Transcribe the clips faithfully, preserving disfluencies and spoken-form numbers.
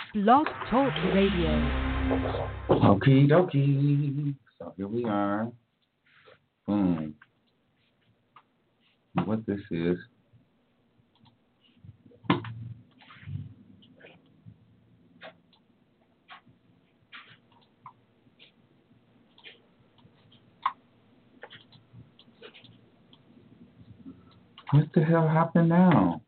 Blog Talk Radio. Okie dokie. So here we are. Boom. What this is. What the hell happened now?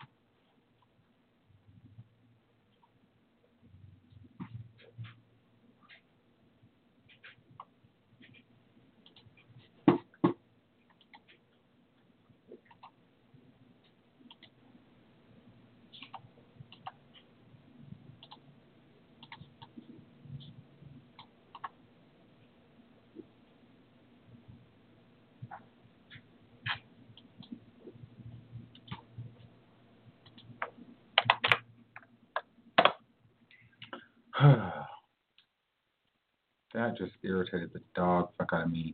That just irritated the dog fuck out of me.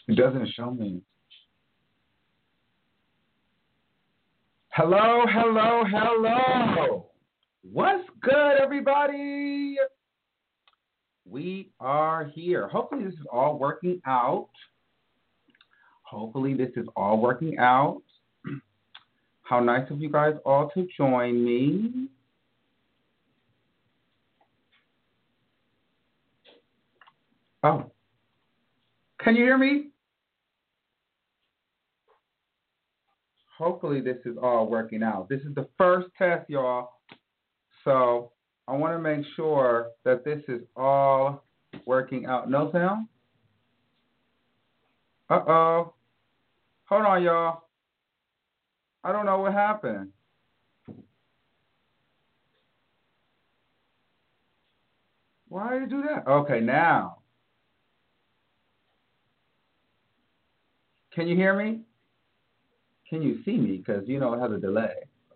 It doesn't show me. Hello, hello, hello. What's good, everybody? We are here. Hopefully this is all working out. Hopefully this is all working out. How nice of you guys all to join me. Oh. Can you hear me? Hopefully this is all working out. This is the first test, y'all. So I want to make sure that this is all working out. No sound? Uh-oh. Hold on, y'all. I don't know what happened. Why did you do that? Okay, now. Can you hear me? Can you see me? Because, you know, it has a delay.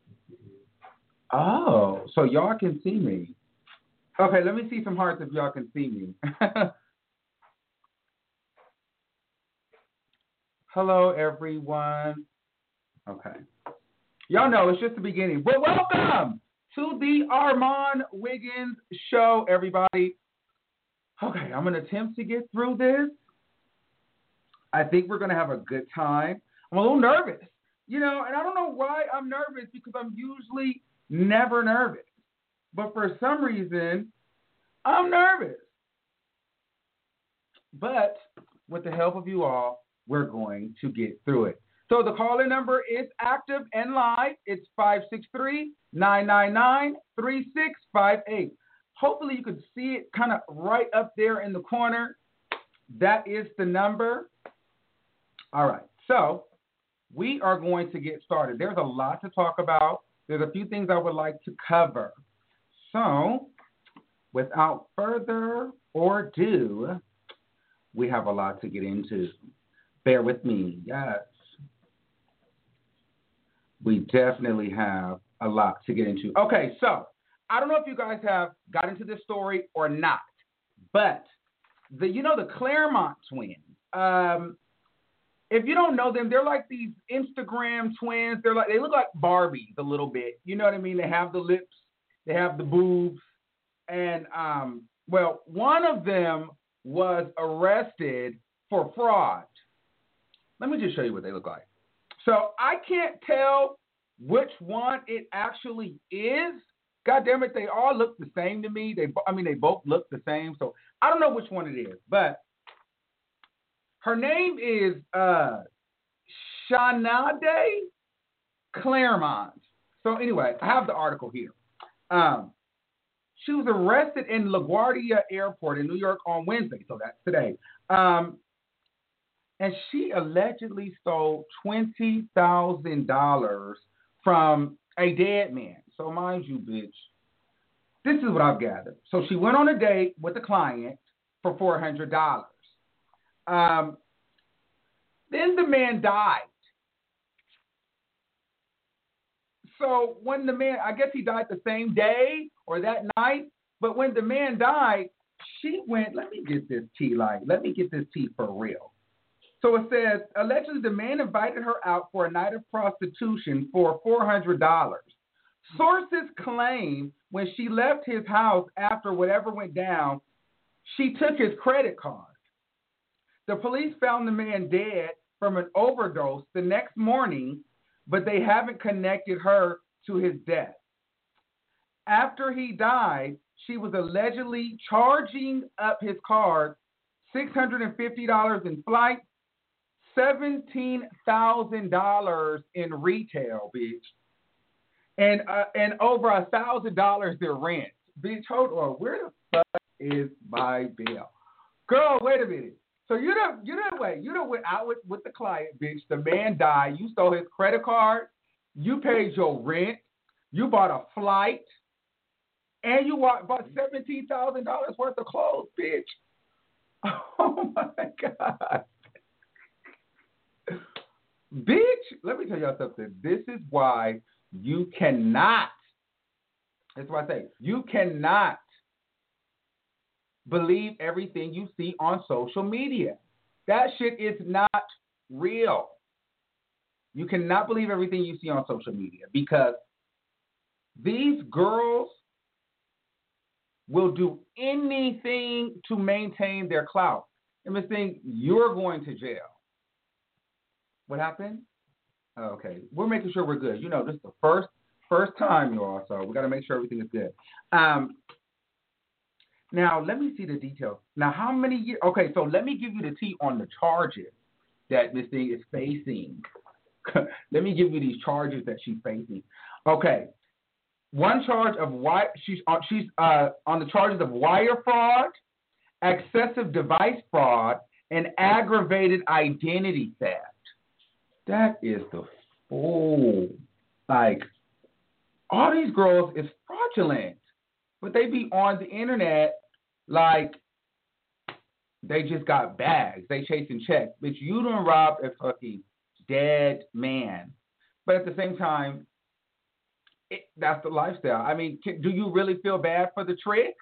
Oh, so y'all can see me. Okay, let me see some hearts if y'all can see me. Hello, everyone. Okay. Y'all know it's just the beginning. But welcome to the Armand Wiggins Show, everybody. Okay, I'm going to attempt to get through this. I think we're going to have a good time. I'm a little nervous, you know, and I don't know why I'm nervous because I'm usually never nervous. But for some reason, I'm nervous. But with the help of you all, we're going to get through it. So the call-in number is active and live. It's five six three, nine nine nine, three six five eight. Hopefully you can see it kind of right up there in the corner. That is the number. All right, so we are going to get started. There's a lot to talk about. There's a few things I would like to cover. So without further ado, we have a lot to get into. Bear with me. Yes. We definitely have a lot to get into. Okay, so I don't know if you guys have got into this story or not, but the you know the Claremont twins. Um, if you don't know them, they're like these Instagram twins. They're like they look like Barbies a little bit. You know what I mean? They have the lips, they have the boobs, and um, well, one of them was arrested for fraud. Let me just show you what they look like. So I can't tell which one it actually is. God damn it, they all look the same to me. They, I mean, they both look the same. So I don't know which one it is, but her name is uh, Shanade Claremont. So anyway, I have the article here. Um, she was arrested in LaGuardia Airport in New York on Wednesday, so that's today. Um, and she allegedly stole twenty thousand dollars from a dead man. So mind you, bitch, this is what I've gathered. So she went on a date with a client for four hundred dollars. Um, then the man died. So when the man, I guess he died the same day or that night, but when the man died, she went, let me get this tea, like, let me get this tea for real. So it says, allegedly the man invited her out for a night of prostitution for four hundred dollars. Sources claim when she left his house after whatever went down, she took his credit card. The police found the man dead from an overdose the next morning, but they haven't connected her to his death. After he died, she was allegedly charging up his card six hundred fifty dollars in flight, seventeen thousand dollars in retail, bitch, and uh, and over one thousand dollars in rent. Bitch, hold on. Where the fuck is my bill? Girl, wait a minute. So you don't, you don't wait. You don't went out with, with the client, bitch. The man died. You stole his credit card. You paid your rent. You bought a flight. And you bought seventeen thousand dollars worth of clothes, bitch. Oh, my God. Bitch, let me tell y'all something. This is why you cannot, that's why I say, you cannot believe everything you see on social media. That shit is not real. You cannot believe everything you see on social media because these girls will do anything to maintain their clout. And Miss Thing, you're going to jail. What happened? Okay, we're making sure we're good. You know, this is the first first time, y'all, so we got to make sure everything is good. Um, now, let me see the details. Now, how many years? Okay, so let me give you the tea on the charges that Miss Thing is facing. Let me give you these charges that she's facing. Okay, one charge of why she's uh, she's uh, on the charges of wire fraud, excessive device fraud, and aggravated identity theft. That is the fool. Like, all these girls is fraudulent, but they be on the internet like they just got bags. They chasing checks. Bitch, you done robbed a fucking dead man. But at the same time, it, that's the lifestyle. I mean, can, do you really feel bad for the trick?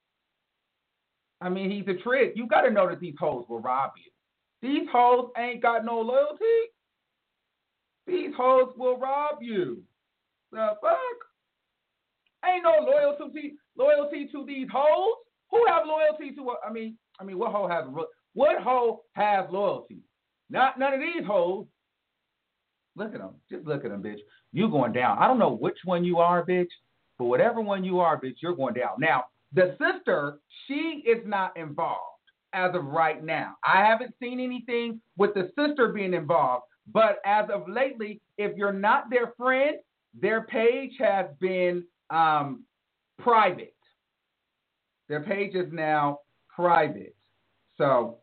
I mean, he's a trick. You got to know that these hoes will rob you. These hoes ain't got no loyalty. These hoes will rob you. The fuck? Ain't no loyalty loyalty to these hoes. Who have loyalty to? I mean, I mean, what hoe has what hoe has loyalty? Not none of these hoes. Look at them. Just look at them, bitch. You going down. I don't know which one you are, bitch, but whatever one you are, bitch, you're going down. Now, the sister, she is not involved as of right now. I haven't seen anything with the sister being involved. But as of lately, if you're not their friend, their page has been um, private. Their page is now private. So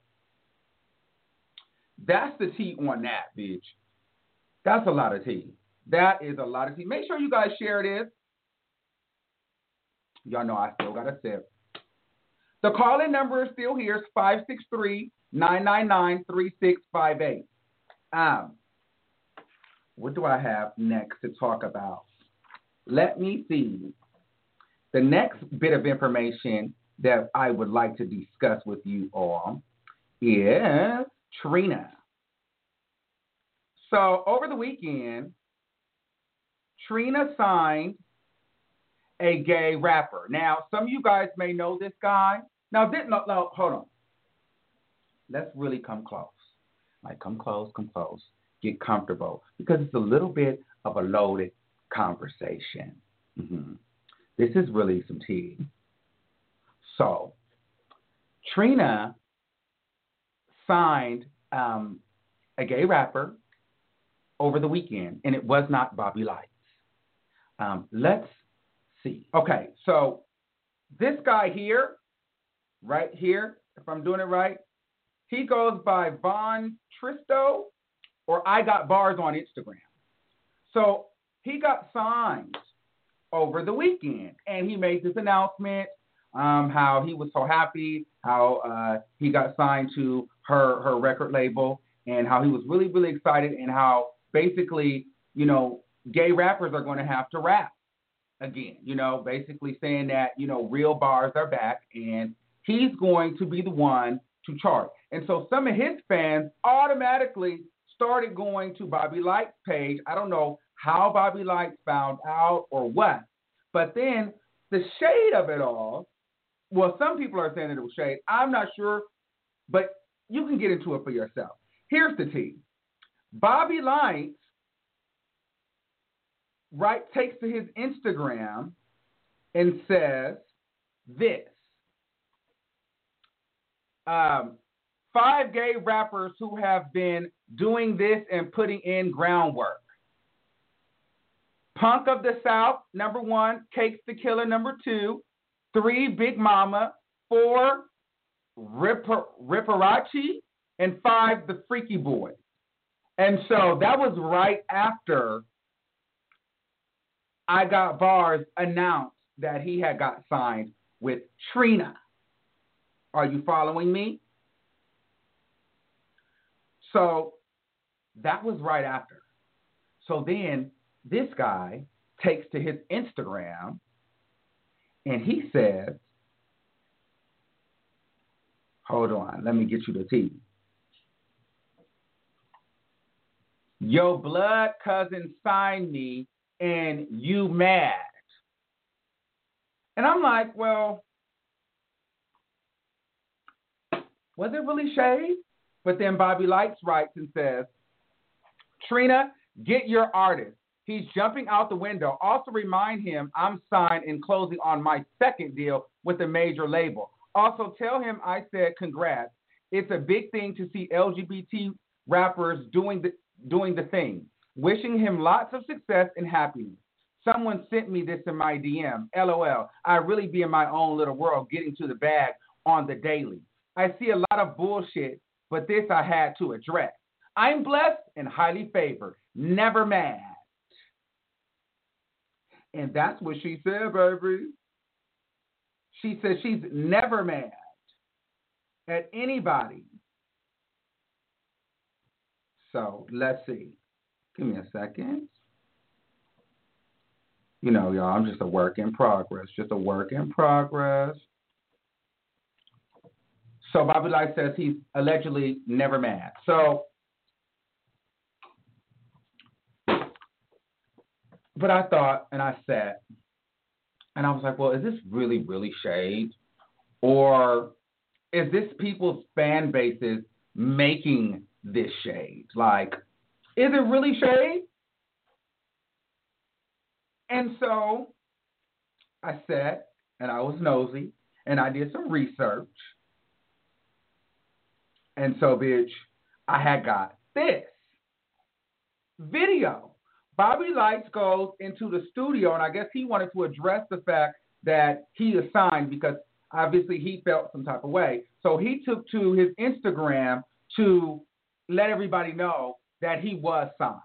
that's the tea on that, bitch. That's a lot of tea. That is a lot of tea. Make sure you guys share this. Y'all know I still got a sip. The call-in number is still here. It's five six three, nine nine nine, three six five eight. Um, what do I have next to talk about? Let me see. The next bit of information that I would like to discuss with you all is Trina. So over the weekend, Trina signed a gay rapper. Now, some of you guys may know this guy. Now, this, no, no, hold on. Let's really come close. Like, come close, come close. Get comfortable. Because it's a little bit of a loaded conversation. Mm-hmm. This is really some tea. So, Trina signed um, a gay rapper over the weekend, and it was not Bobby Lights. Um, let's see. Okay, so this guy here, right here, if I'm doing it right, he goes by Von Tristo, or I Got Bars on Instagram. So he got signed over the weekend, and he made this announcement, um, how he was so happy, how uh, he got signed to her her record label, and how he was really, really excited, and how basically, you know, gay rappers are going to have to rap again, you know, basically saying that, you know, real bars are back, and he's going to be the one to chart. And so some of his fans automatically started going to Bobby Lights' page. I don't know how Bobby Lights found out or what, but then the shade of it all, well, some people are saying that it was shade. I'm not sure, but you can get into it for yourself. Here's the tea. Bobby Lights, right, takes to his Instagram and says this. Um, five gay rappers who have been doing this and putting in groundwork. Punk of the South, number one. Cakes the Killer, number two. Three, Big Mama. Four, Ripper, Ripperachi. And five, The Freaky Boy. And so that was right after I Got Bars announced that he had got signed with Trina. Are you following me? So that was right after. So then this guy takes to his Instagram and he says, hold on, let me get you the tea. Your blood cousin signed me and you mad. And I'm like, well, was it really shade? But then Bobby Lights writes and says, Trina, get your artist. He's jumping out the window. Also remind him I'm signed and closing on my second deal with a major label. Also tell him I said congrats. It's a big thing to see L G B T rappers doing the doing the thing. Wishing him lots of success and happiness. Someone sent me this in my D M. LOL. I really be in my own little world getting to the bag on the daily. I see a lot of bullshit, but this I had to address. I'm blessed and highly favored. Never mad. And that's what she said, baby. She said she's never mad at anybody. So let's see. Give me a second. You know, y'all, I'm just a work in progress. Just a work in progress. So Bobby Light says he's allegedly never mad. So, but I thought, and I said, and I was like, well, is this really, really shade? Or is this people's fan bases making this shade? Like, is it really shade? And so I sat and I was nosy and I did some research. And so, bitch, I had got this video. Bobby Lights goes into the studio, and I guess he wanted to address the fact that he is signed because obviously he felt some type of way. So he took to his Instagram to let everybody know that he was signed.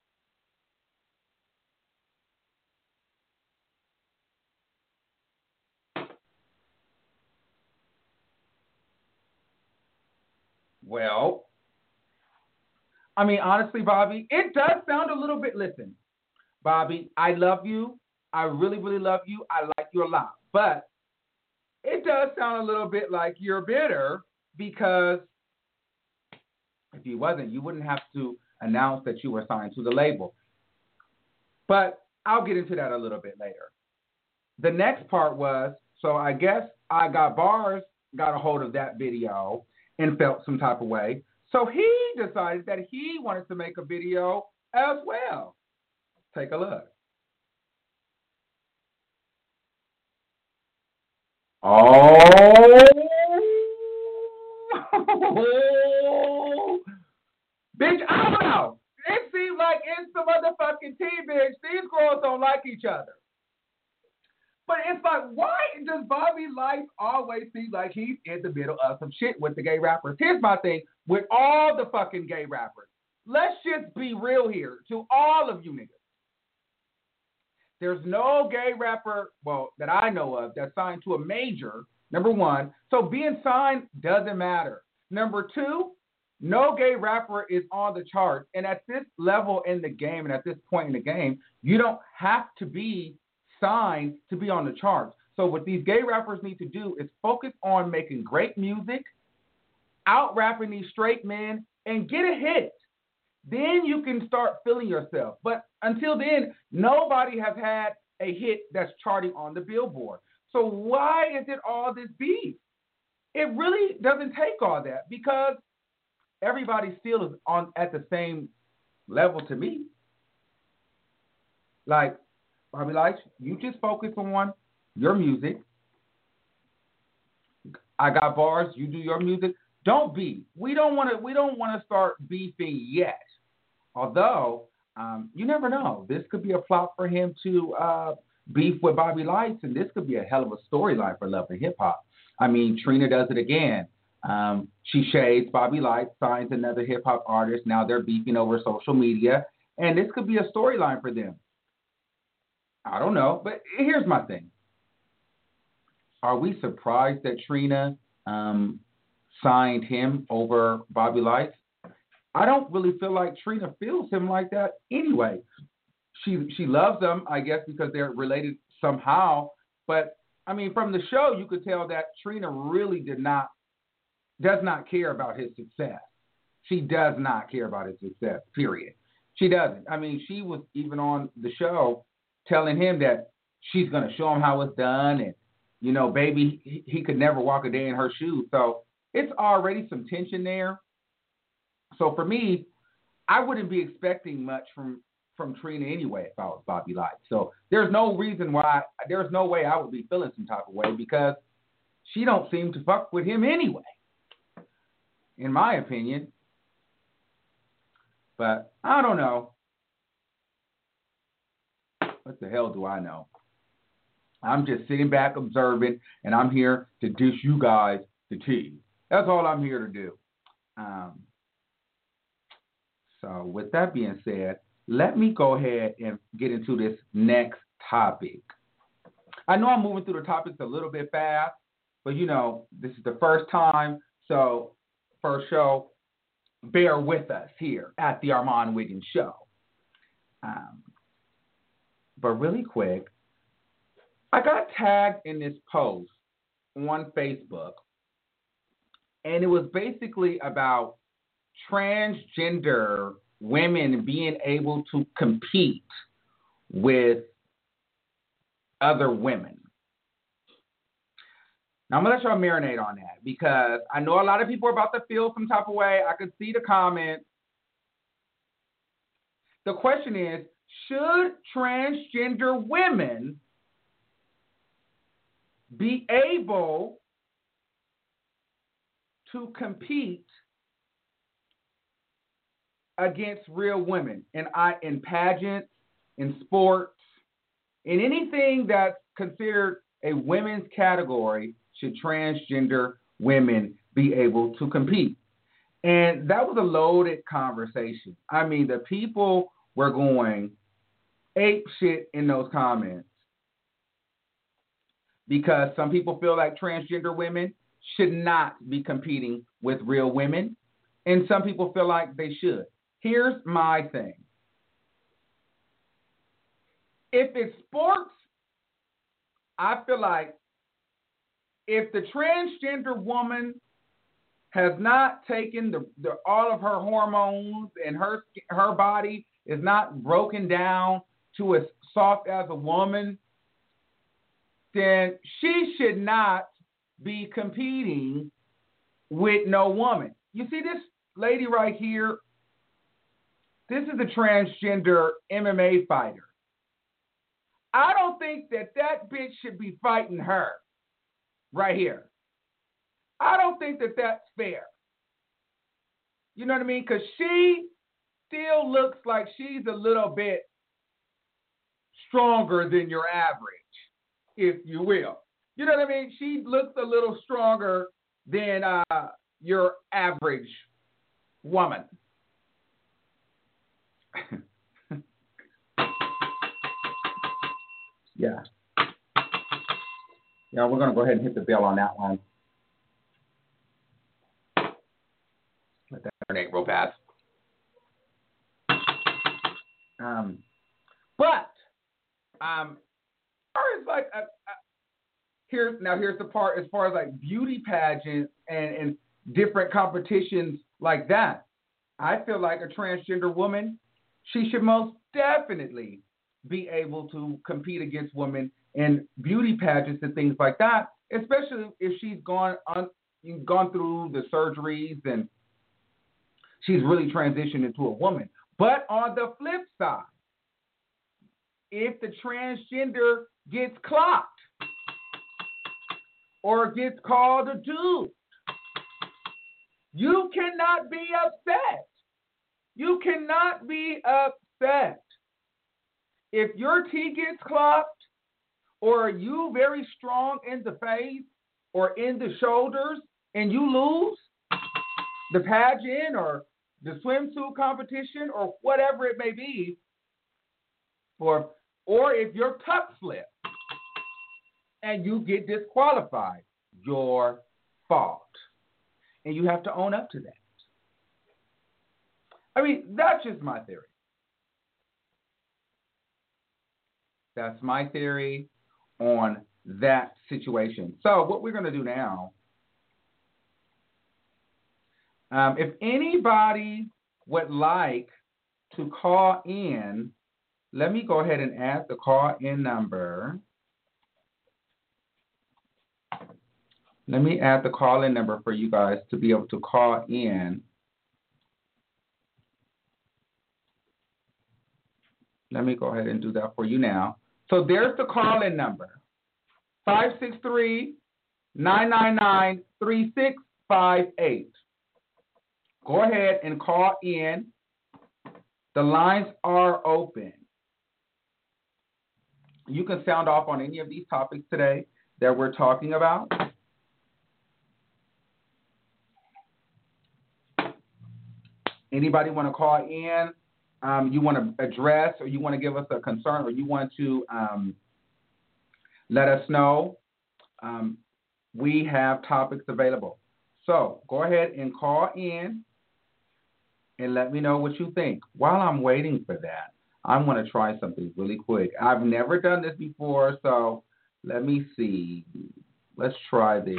Well, I mean, honestly, Bobby, it does sound a little bit, listen, Bobby, I love you. I really, really love you. I like you a lot. But it does sound a little bit like you're bitter because if you wasn't, you wouldn't have to announce that you were signed to the label. But I'll get into that a little bit later. The next part was, so I guess I got Bars, got a hold of that video and felt some type of way. So he decided that he wanted to make a video as well. Take a look. Oh, bitch, I don't know. It seems like it's the motherfucking tea, bitch. These girls don't like each other. But it's like, why does Bobby Light always seem like he's in the middle of some shit with the gay rappers? Here's my thing with all the fucking gay rappers. Let's just be real here to all of you niggas. There's no gay rapper, well, that I know of that's signed to a major, number one. So being signed doesn't matter. Number two, no gay rapper is on the charts. And at this level in the game and at this point in the game, you don't have to be signed to be on the charts. So what these gay rappers need to do is focus on making great music, out rapping these straight men, and get a hit. Then you can start feeling yourself. But until then, nobody has had a hit that's charting on the Billboard. So why is it all this beef? It really doesn't take all that because everybody still is on at the same level to me. Like, Bobby Light, you just focus on your music. I got Bars, you do your music. Don't beef. We don't want to. We don't want to start beefing yet. Although um, you never know, this could be a plot for him to uh, beef with Bobby Lights, and this could be a hell of a storyline for Love and Hip Hop. I mean, Trina does it again. Um, she shades Bobby Lights, signs another hip hop artist. Now they're beefing over social media, and this could be a storyline for them. I don't know, but here's my thing. Are we surprised that Trina um, signed him over Bobby Lights? I don't really feel like Trina feels him like that anyway. She she loves him, I guess, because they're related somehow. But, I mean, from the show, you could tell that Trina really did not, does not care about his success. She does not care about his success, period. She doesn't. I mean, she was even on the show telling him that she's going to show him how it's done. And, you know, baby, he, he could never walk a day in her shoes. So it's already some tension there. So for me, I wouldn't be expecting much from, from Trina anyway if I was Bobby Light. So there's no reason why, there's no way I would be feeling some type of way because she don't seem to fuck with him anyway, in my opinion. But I don't know. What the hell do I know? I'm just sitting back observing, and I'm here to dish you guys the tea. That's all I'm here to do. Um, so with that being said, let me go ahead and get into this next topic. I know I'm moving through the topics a little bit fast, but, you know, this is the first time, so first show, bear with us here at the Armand Wiggins Show. Um, but really quick, I got tagged in this post on Facebook, and it was basically about transgender women being able to compete with other women. Now, I'm going to let y'all marinate on that because I know a lot of people are about to feel some type of way. I could see the comments. The question is, should transgender women be able to compete against real women in, in pageants, in sports, in anything that's considered a women's category? Should transgender women be able to compete? And that was a loaded conversation. I mean, the people were going ape shit in those comments because some people feel like transgender women should not be competing with real women, and some people feel like they should. Here's my thing. If it's sports, I feel like if the transgender woman has not taken the, the all of her hormones and her her body is not broken down to as soft as a woman, then she should not be competing with no woman. You see this lady right here? This is a transgender M M A fighter. I don't think that that bitch should be fighting her right here. I don't think that that's fair. You know what I mean? Because she still looks like she's a little bit stronger than your average, if you will. You know what I mean? She looks a little stronger than uh, your average woman. Yeah. Yeah, we're going to go ahead and hit the bell on that one. Let that marinate real fast. Um, but, um, as far as like, uh, uh, here's, now here's the part as far as like beauty pageants and, and different competitions like that. I feel like a transgender woman, she should most definitely be able to compete against women in beauty pageants and things like that, especially if she's gone on, gone through the surgeries and she's really transitioned into a woman. But on the flip side, if the transgender gets clocked or gets called a dude, you cannot be upset. You cannot be upset. If your T gets clocked, or you very strong in the face or in the shoulders, and you lose the pageant or the swimsuit competition or whatever it may be, or or if your tuck slips and you get disqualified, your fault. And you have to own up to that. I mean, that's just my theory. That's my theory on that situation. So what we're going to do now, um, if anybody would like to call in, let me go ahead and add the call in number. Let me add the call in number for you guys to be able to call in. Let me go ahead and do that for you now. So there's the call in number. five six three, nine nine nine, three six five eight. Go ahead and call in. The lines are open. You can sound off on any of these topics today that we're talking about. Anybody want to call in? Um, you want to address, or you want to give us a concern, or you want to um, let us know? Um, we have topics available. So go ahead and call in and let me know what you think. While I'm waiting for that, I want to try something really quick. I've never done this before, so let me see. Let's try this.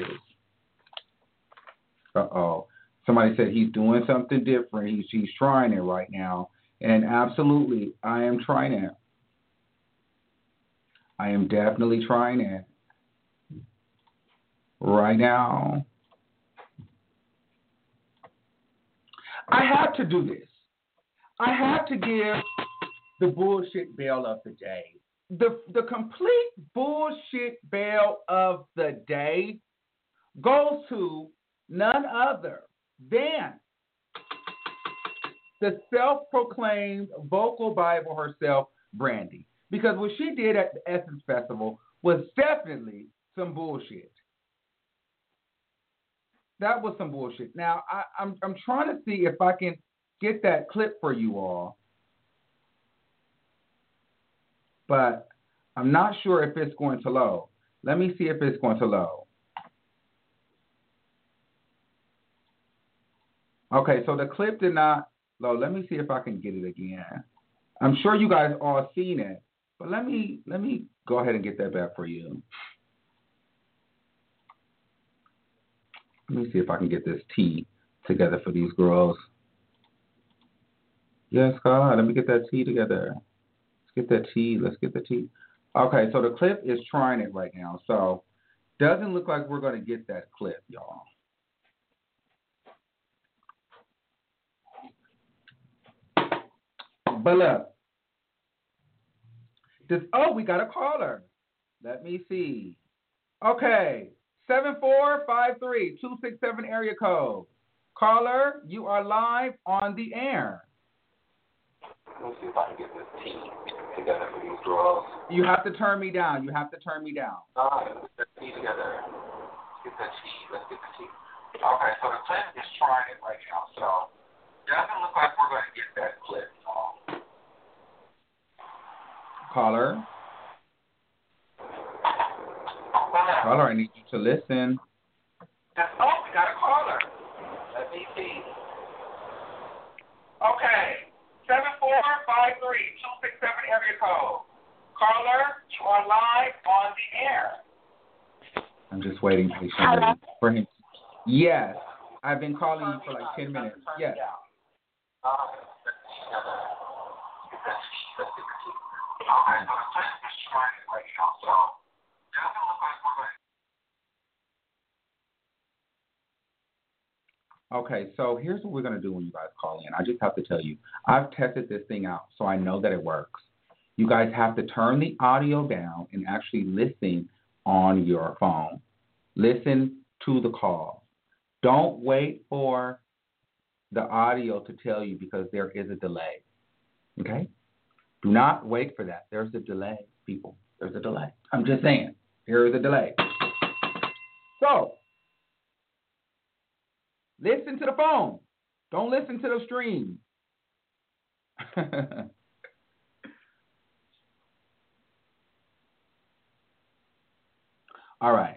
Uh-oh. Somebody said he's doing something different. He's, he's trying it right now. And absolutely, I am trying it. I am definitely trying it. Right now. I have to do this. I have to give the bullshit bail of the day. The, the complete bullshit bail of the day goes to none other than the self-proclaimed vocal Bible herself, Brandy. Because what she did at the Essence Festival was definitely some bullshit. That was some bullshit. Now, I, I'm I'm trying to see if I can get that clip for you all. But I'm not sure if it's going to load. Let me see if it's going to load. Okay, so the clip did not load. Let me see if I can get it again. I'm sure you guys all seen it, but let me let me go ahead and get that back for you. Let me see if I can get this tea together for these girls. Yes, God, let me get that tea together. Let's get that tea. Let's get the tea. Okay, so the clip is trying it right now. So doesn't look like we're going to get that clip, y'all. But look. This, oh, we got a caller. Let me see. Okay. seven four five three, two six seven area code. Caller, you are live on the air. Let me see if I can get this tea together for these girls. You have to turn me down. You have to turn me down. All right, let's get the tea together. Let's get the tea. Let's get the tea. Okay, so the clip is trying it right now. So it doesn't look like we're going to get that clip. Um, Caller. Caller, I need you to listen. Oh, we got a caller. Let me see. Okay. seven four five three, two six seven area code. Caller, you are live on the air. I'm just waiting patiently for him. Yes. I've been calling you for like ten minutes. Yes. Okay, so the clip is trying it right now. So it doesn't look like we're going to. Okay, so here's what we're going to do when you guys call in. I just have to tell you, I've tested this thing out, so I know that it works. You guys have to turn the audio down and actually listen on your phone. Listen to the call. Don't wait for the audio to tell you because there is a delay. Okay? Do not wait for that. There's a delay, people. There's a delay. I'm just saying. There is a delay. So, listen to the phone. Don't listen to the stream. All right.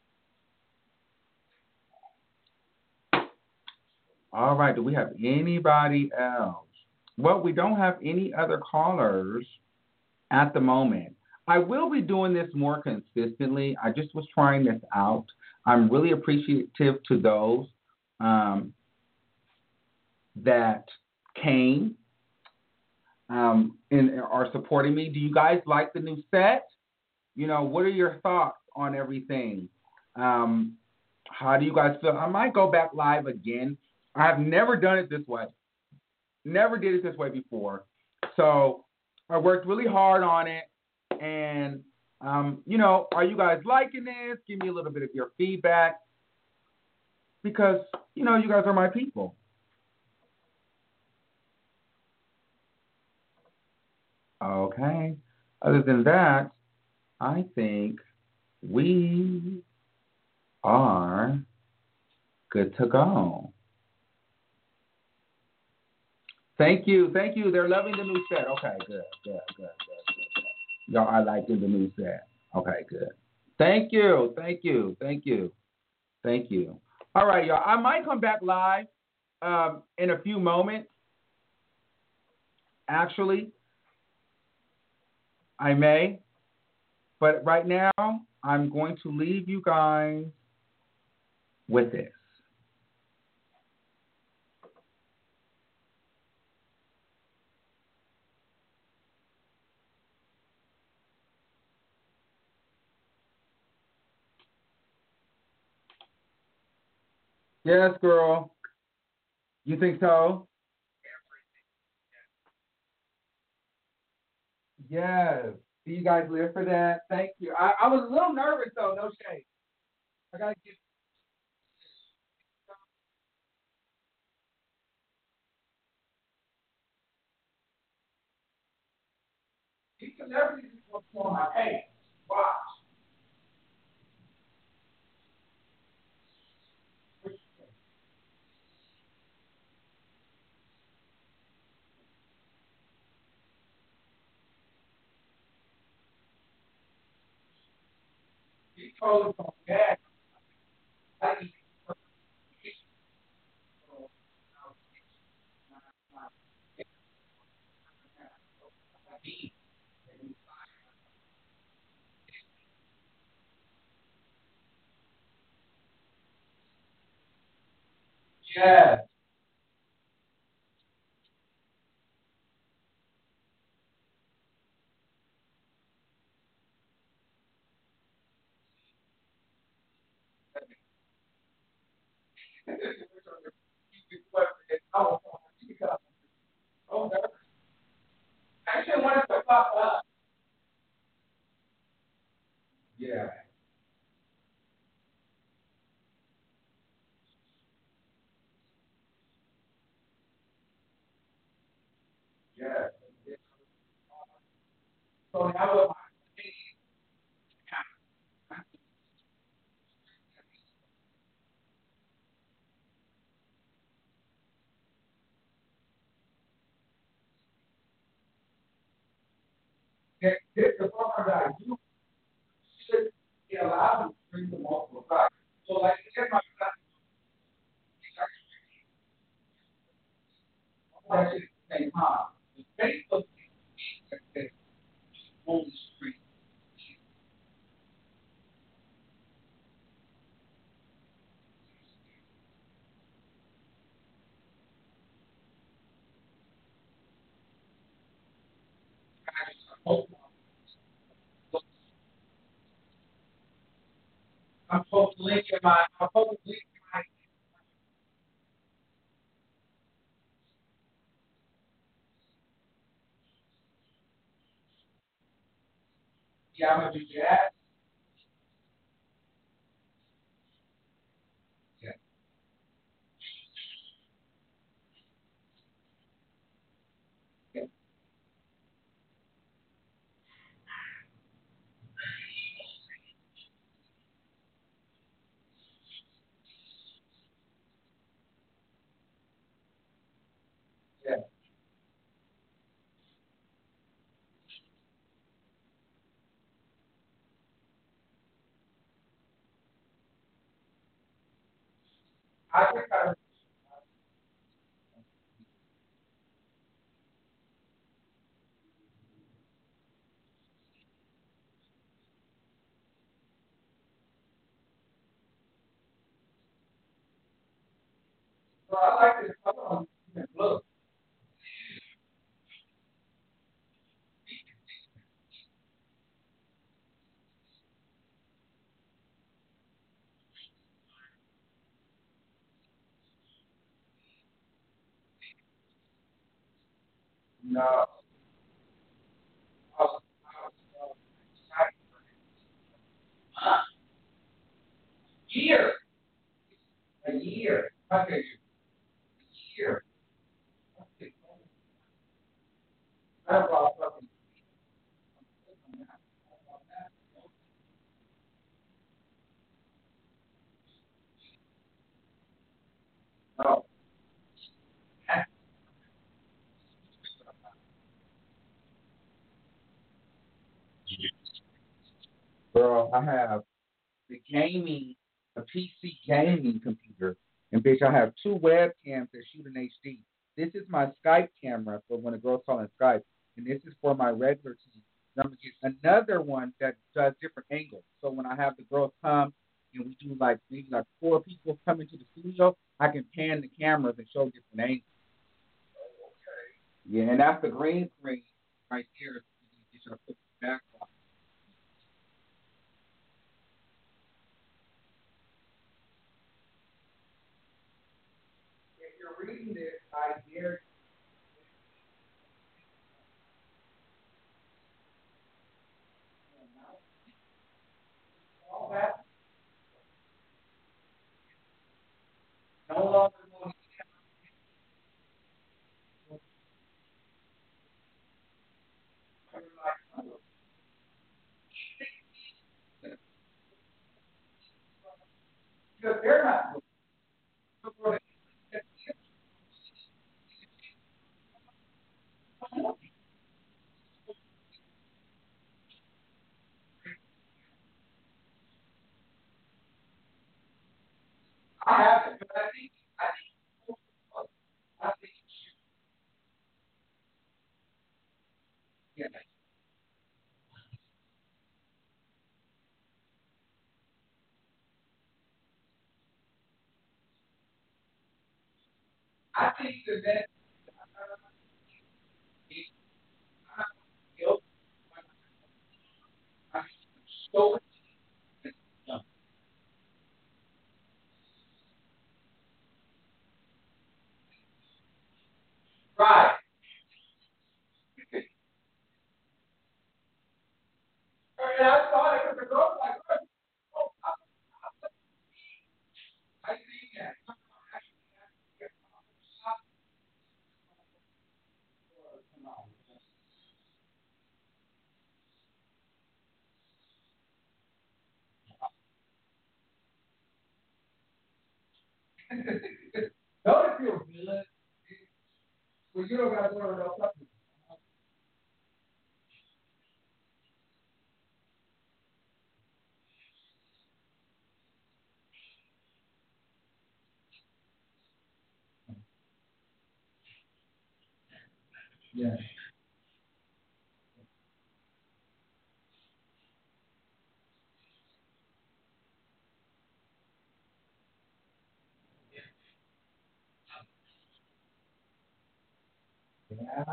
All right. Do we have anybody else? Well, we don't have any other callers at the moment. I will be doing this more consistently. I just was trying this out. I'm really appreciative to those um, that came um, and are supporting me. Do you guys like the new set? You know, what are your thoughts on everything? Um, how do you guys feel? I might go back live again. I've never done it this way. Never did it this way before. So I worked really hard on it. And, um, you know, are you guys liking this? Give me a little bit of your feedback. Because, you know, you guys are my people. Okay. Other than that, I think we are good to go. Thank you. Thank you. They're loving the new set. Okay, good, good, good, good, good, good. Y'all are liking the new set. Okay, good. Thank you. Thank you. Thank you. Thank you. All right, y'all. I might come back live um, in a few moments. Actually, I may. But right now, I'm going to leave you guys with this. Yes, girl. You think so? Yes. Do you guys live for that? Thank you. I, I was a little nervous though, no shade. I gotta get these celebrities on my page. Watch. He told us on gas. I eat yes. Oh, oh, I should want to pop up. Yeah. Yeah. So now what? This the program that I do should be allowed to bring the multiple sides. So like in my class, that shit at the same time. The Facebook is only street. I'm supposed to link in my, I'm supposed to link in my, yeah, I'm gonna do that. Yeah. Yeah. Yeah. I think I, so I like this. Hold on. Look. No. Oh, huh? Year. A year. Okay. A year. That's all fucking. No. Girl, I have the gaming, a P C gaming computer, and bitch, I have two webcams that shoot in H D. This is my Skype camera for when a girl's calling Skype, and this is for my regular T V. And I'm gonna get another one that does different angles. So when I have the girls come and we do like maybe like four people come into the studio, I can pan the cameras and show different angles. Yeah, and that's the green screen right there. You should put the background. If you're reading this, I dare all that. No longer going because they're not. I haven't, but I think I think I think yeah. I think the next so right. And I saw it because the girl was like, oh, I see that. Don't it feel good? Well, you don't got to worry about something. Yeah. Yeah.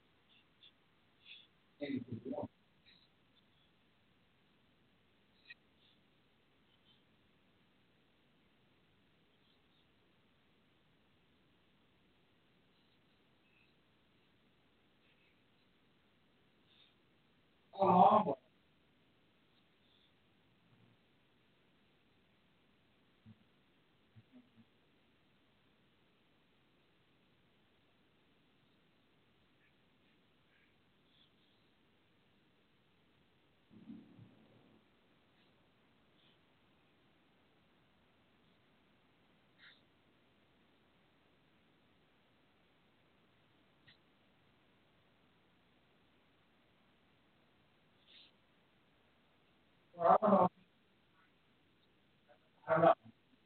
Oh, well, I don't know. I don't know.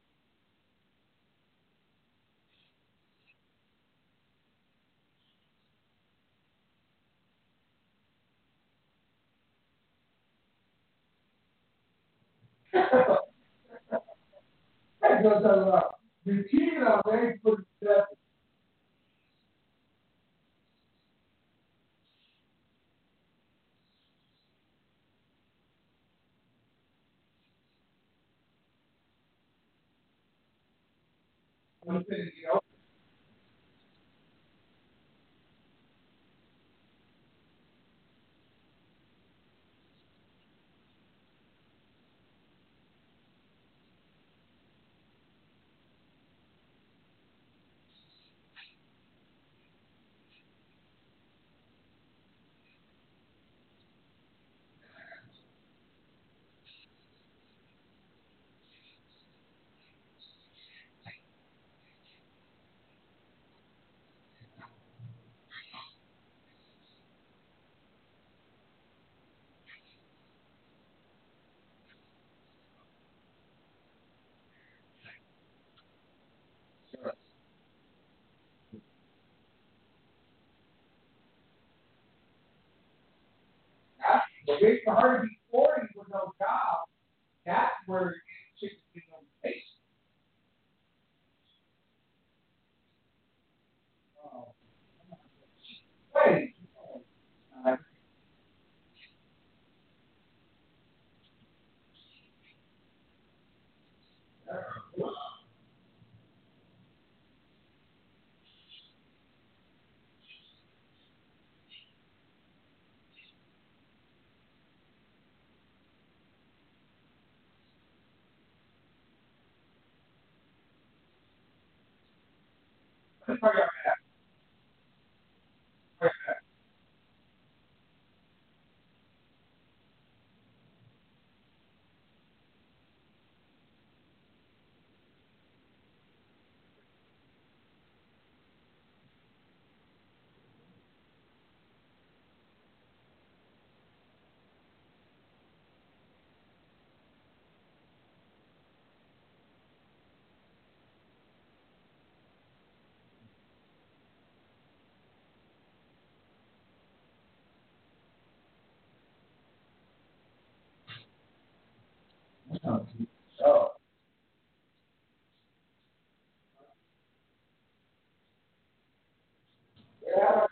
That goes about the key now, they put that one thing, you know. Big Hardy forty with no job. That's where chicks get no patient. Oh. Wait. Uh, Let's talk about that. Oh. Yeah.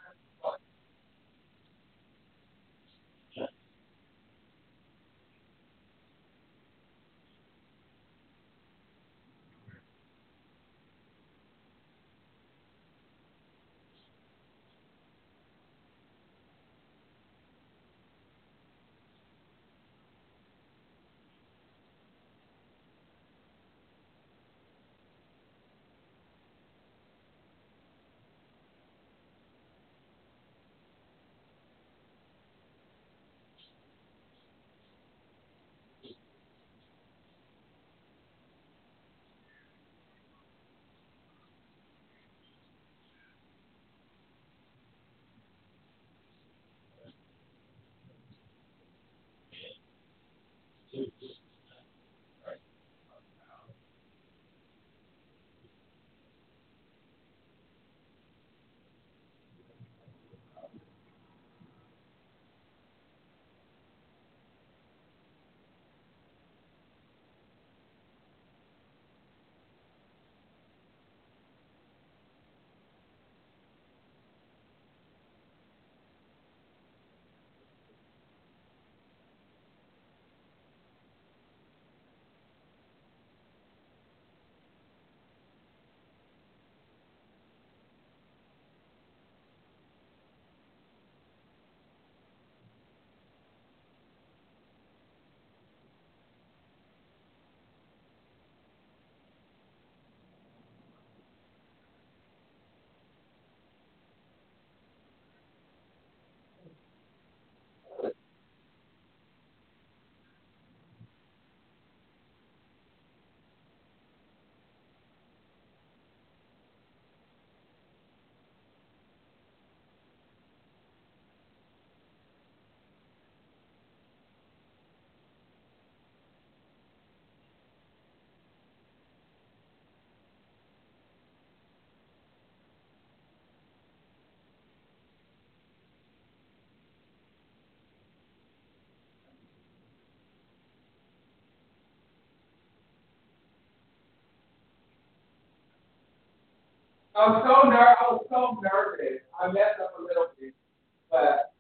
I was so ner- I was so nervous. I messed up a little bit, but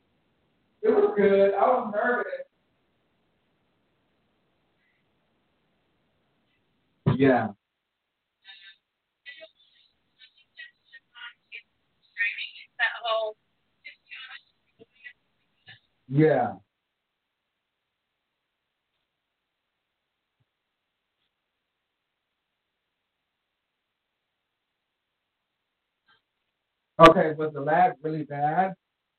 it was good. I was nervous. Yeah. Yeah. Okay, was the lag really bad?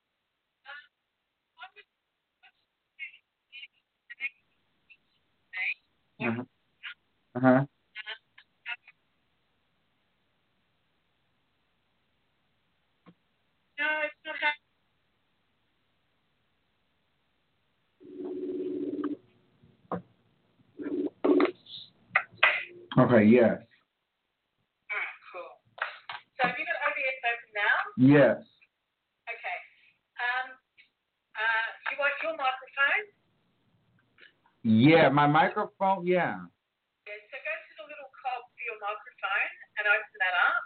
Uh-huh. Uh-huh. Okay, yes. Cool. So have you got O B S open now? Yes. Okay. Um, uh, you want your microphone? Yeah, my microphone, yeah. Yeah, so go to the little cog for your microphone and open that up.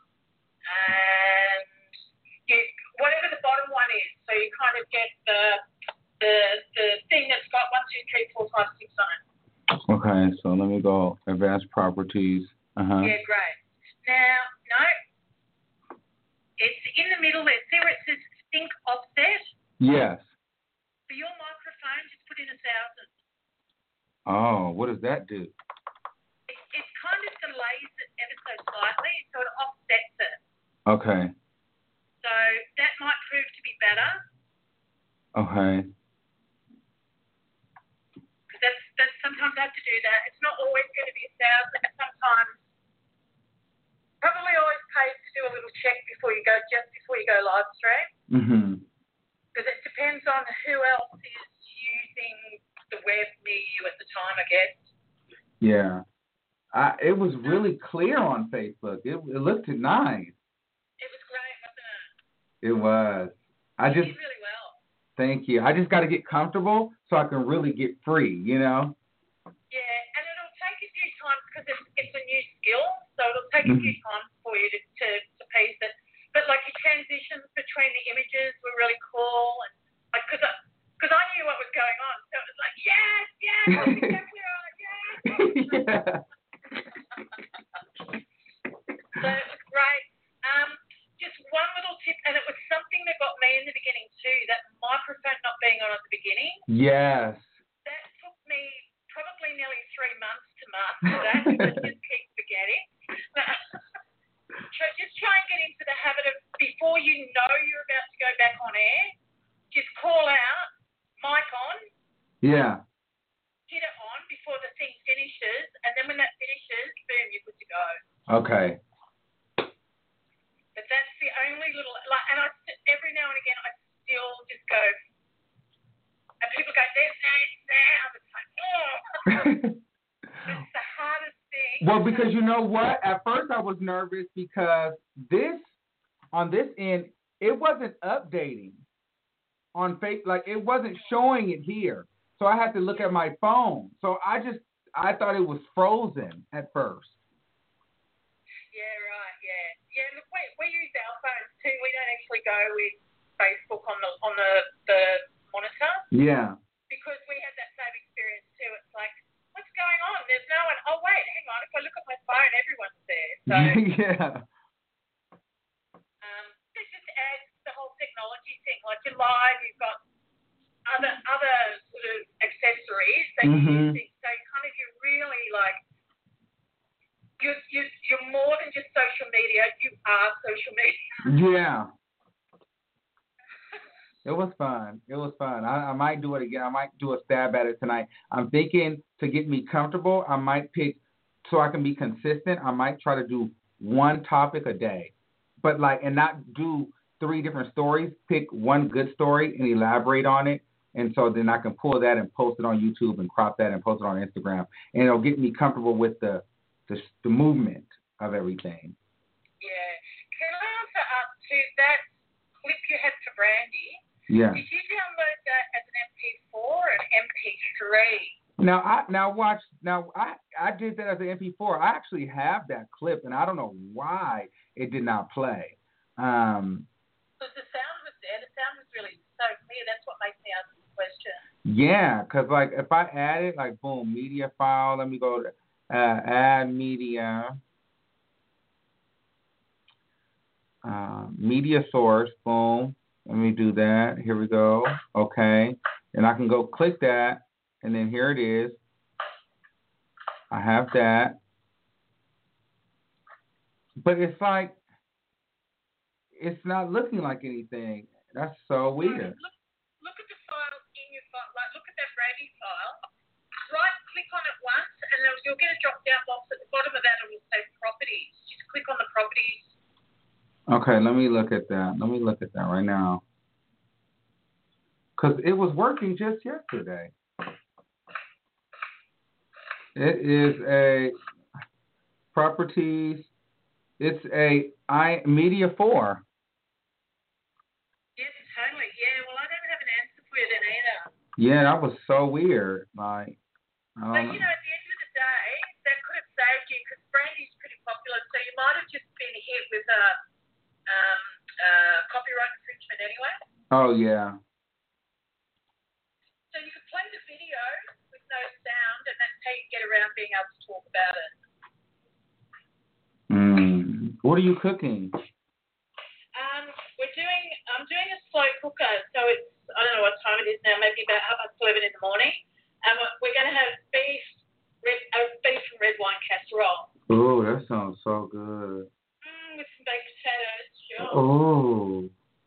And you, whatever the bottom one is, so you kind of get the the the thing that's got one, two, three, four, five, six on it. Okay, so let me go advanced properties. Uh-huh. Yeah, great. Now, no, it's in the middle there. See where it says sync offset? Yes. For your microphone, just put in a thousand. Oh, what does that do? It, it kind of delays it ever so slightly, so it offsets it. Okay. So that might prove to be better. Okay. Because that's, that's sometimes I have to do that. It's not always going to be a thousand. Sometimes, probably always pays to do a little check before you go, just before you go live stream. Mm-hmm. Because it depends on who else is using the web near you at the time, I guess. Yeah. I, it was really clear on Facebook. It, it looked nice. It was great, wasn't it? It was. I You just, did really well. thank you. I just got to get comfortable so I can really get free, you know? Yeah, and it'll take a few times because it's, it's a new skill, so it'll take a few times for you to, to, to piece it. But, like, your transitions between the images were really cool. And like, because I, cause I knew what was going on, so it was like, yes, yes, that's exactly right, yes. Yeah. So it was great. Um, just one little tip, and it was something that got me in the beginning too, that microphone not being on at the beginning. Yes. That took me probably nearly three months to master that, because I just keep forgetting. So just try and get into the habit of, before you know you're about to go back on air, just call out, mic on. Yeah. Hit it on before the thing finishes, and then when that finishes, boom, you're good to go. Okay. But that's the only little, like, and I, every now and again, I still just go, and people go, there's no sound. It's like, oh. It's the hardest thing. Well, because you know what? At first I was nervous because this, on this end, it wasn't updating on Facebook. Like, it wasn't showing it here. So I had to look at my phone. So I just, I thought it was frozen at first. Yeah, right, yeah. Yeah, look, we, we use our phones too. We don't actually go with Facebook on the on the, the monitor. Yeah. Because we had that same experience too. It's like, what's going on? There's no one. Oh, wait, hang on. If I look at my phone, everyone's there. So Yeah. um, it just adds to the whole technology thing. Like, you're live, you've got other other sort of accessories that Mm-hmm. you're using. So you kind of, you really like, you're, you're, you're more than just social media. You are social media. Yeah. It was fun. It was fun. I, I might do it again. I might do a stab at it tonight. I'm thinking, to get me comfortable, I might pick, so I can be consistent, I might try to do one topic a day. But like, and not do three different stories. Pick one good story and elaborate on it. And so then I can pull that and post it on YouTube and crop that and post it on Instagram. And it'll get me comfortable with the the, the movement of everything. Yeah. Can I also ask too, that clip you had for Brandy, Yeah. did you download that as an M P four or an M P three? Now I now watch now I, I did that as an M P four. I actually have that clip, and I don't know why it did not play. Um, Because the sound was there. The sound was really so clear. That's what makes me ask this question. yeah, because like if I add it, like boom, media file. Let me go to uh, add media, uh, media source. Boom. Let me do that. Here we go. Okay, and I can go click that. And then here it is. I have that. But it's like, it's not looking like anything. That's so weird. Look, look at the file in your file. Like, look at that Brandy file. Right click on it once, and then you'll get a drop down box at the bottom of that. It will say properties. Just click on the properties. Okay, let me look at that. Let me look at that right now. Because it was working just yesterday. It is a properties. It's a I Media four. Yes, totally. Yeah, well, I don't have an answer for you then either. Yeah, that was so weird. Like, Um, But, you know, at the end of the day, that could have saved you because brandy's pretty popular, so you might have just been hit with a um, uh, copyright infringement anyway. oh, yeah. So you could play the video with no sound, and that's how you get around being able to talk about it. Mm. What are you cooking? Um, we're doing, I'm doing a slow cooker, so it's, I don't know what time it is now, maybe about half past eleven in the morning. And we're going to have beef, red, uh, beef and red wine casserole. Oh, that sounds so good. Mm, with some baked potatoes, sure. Oh.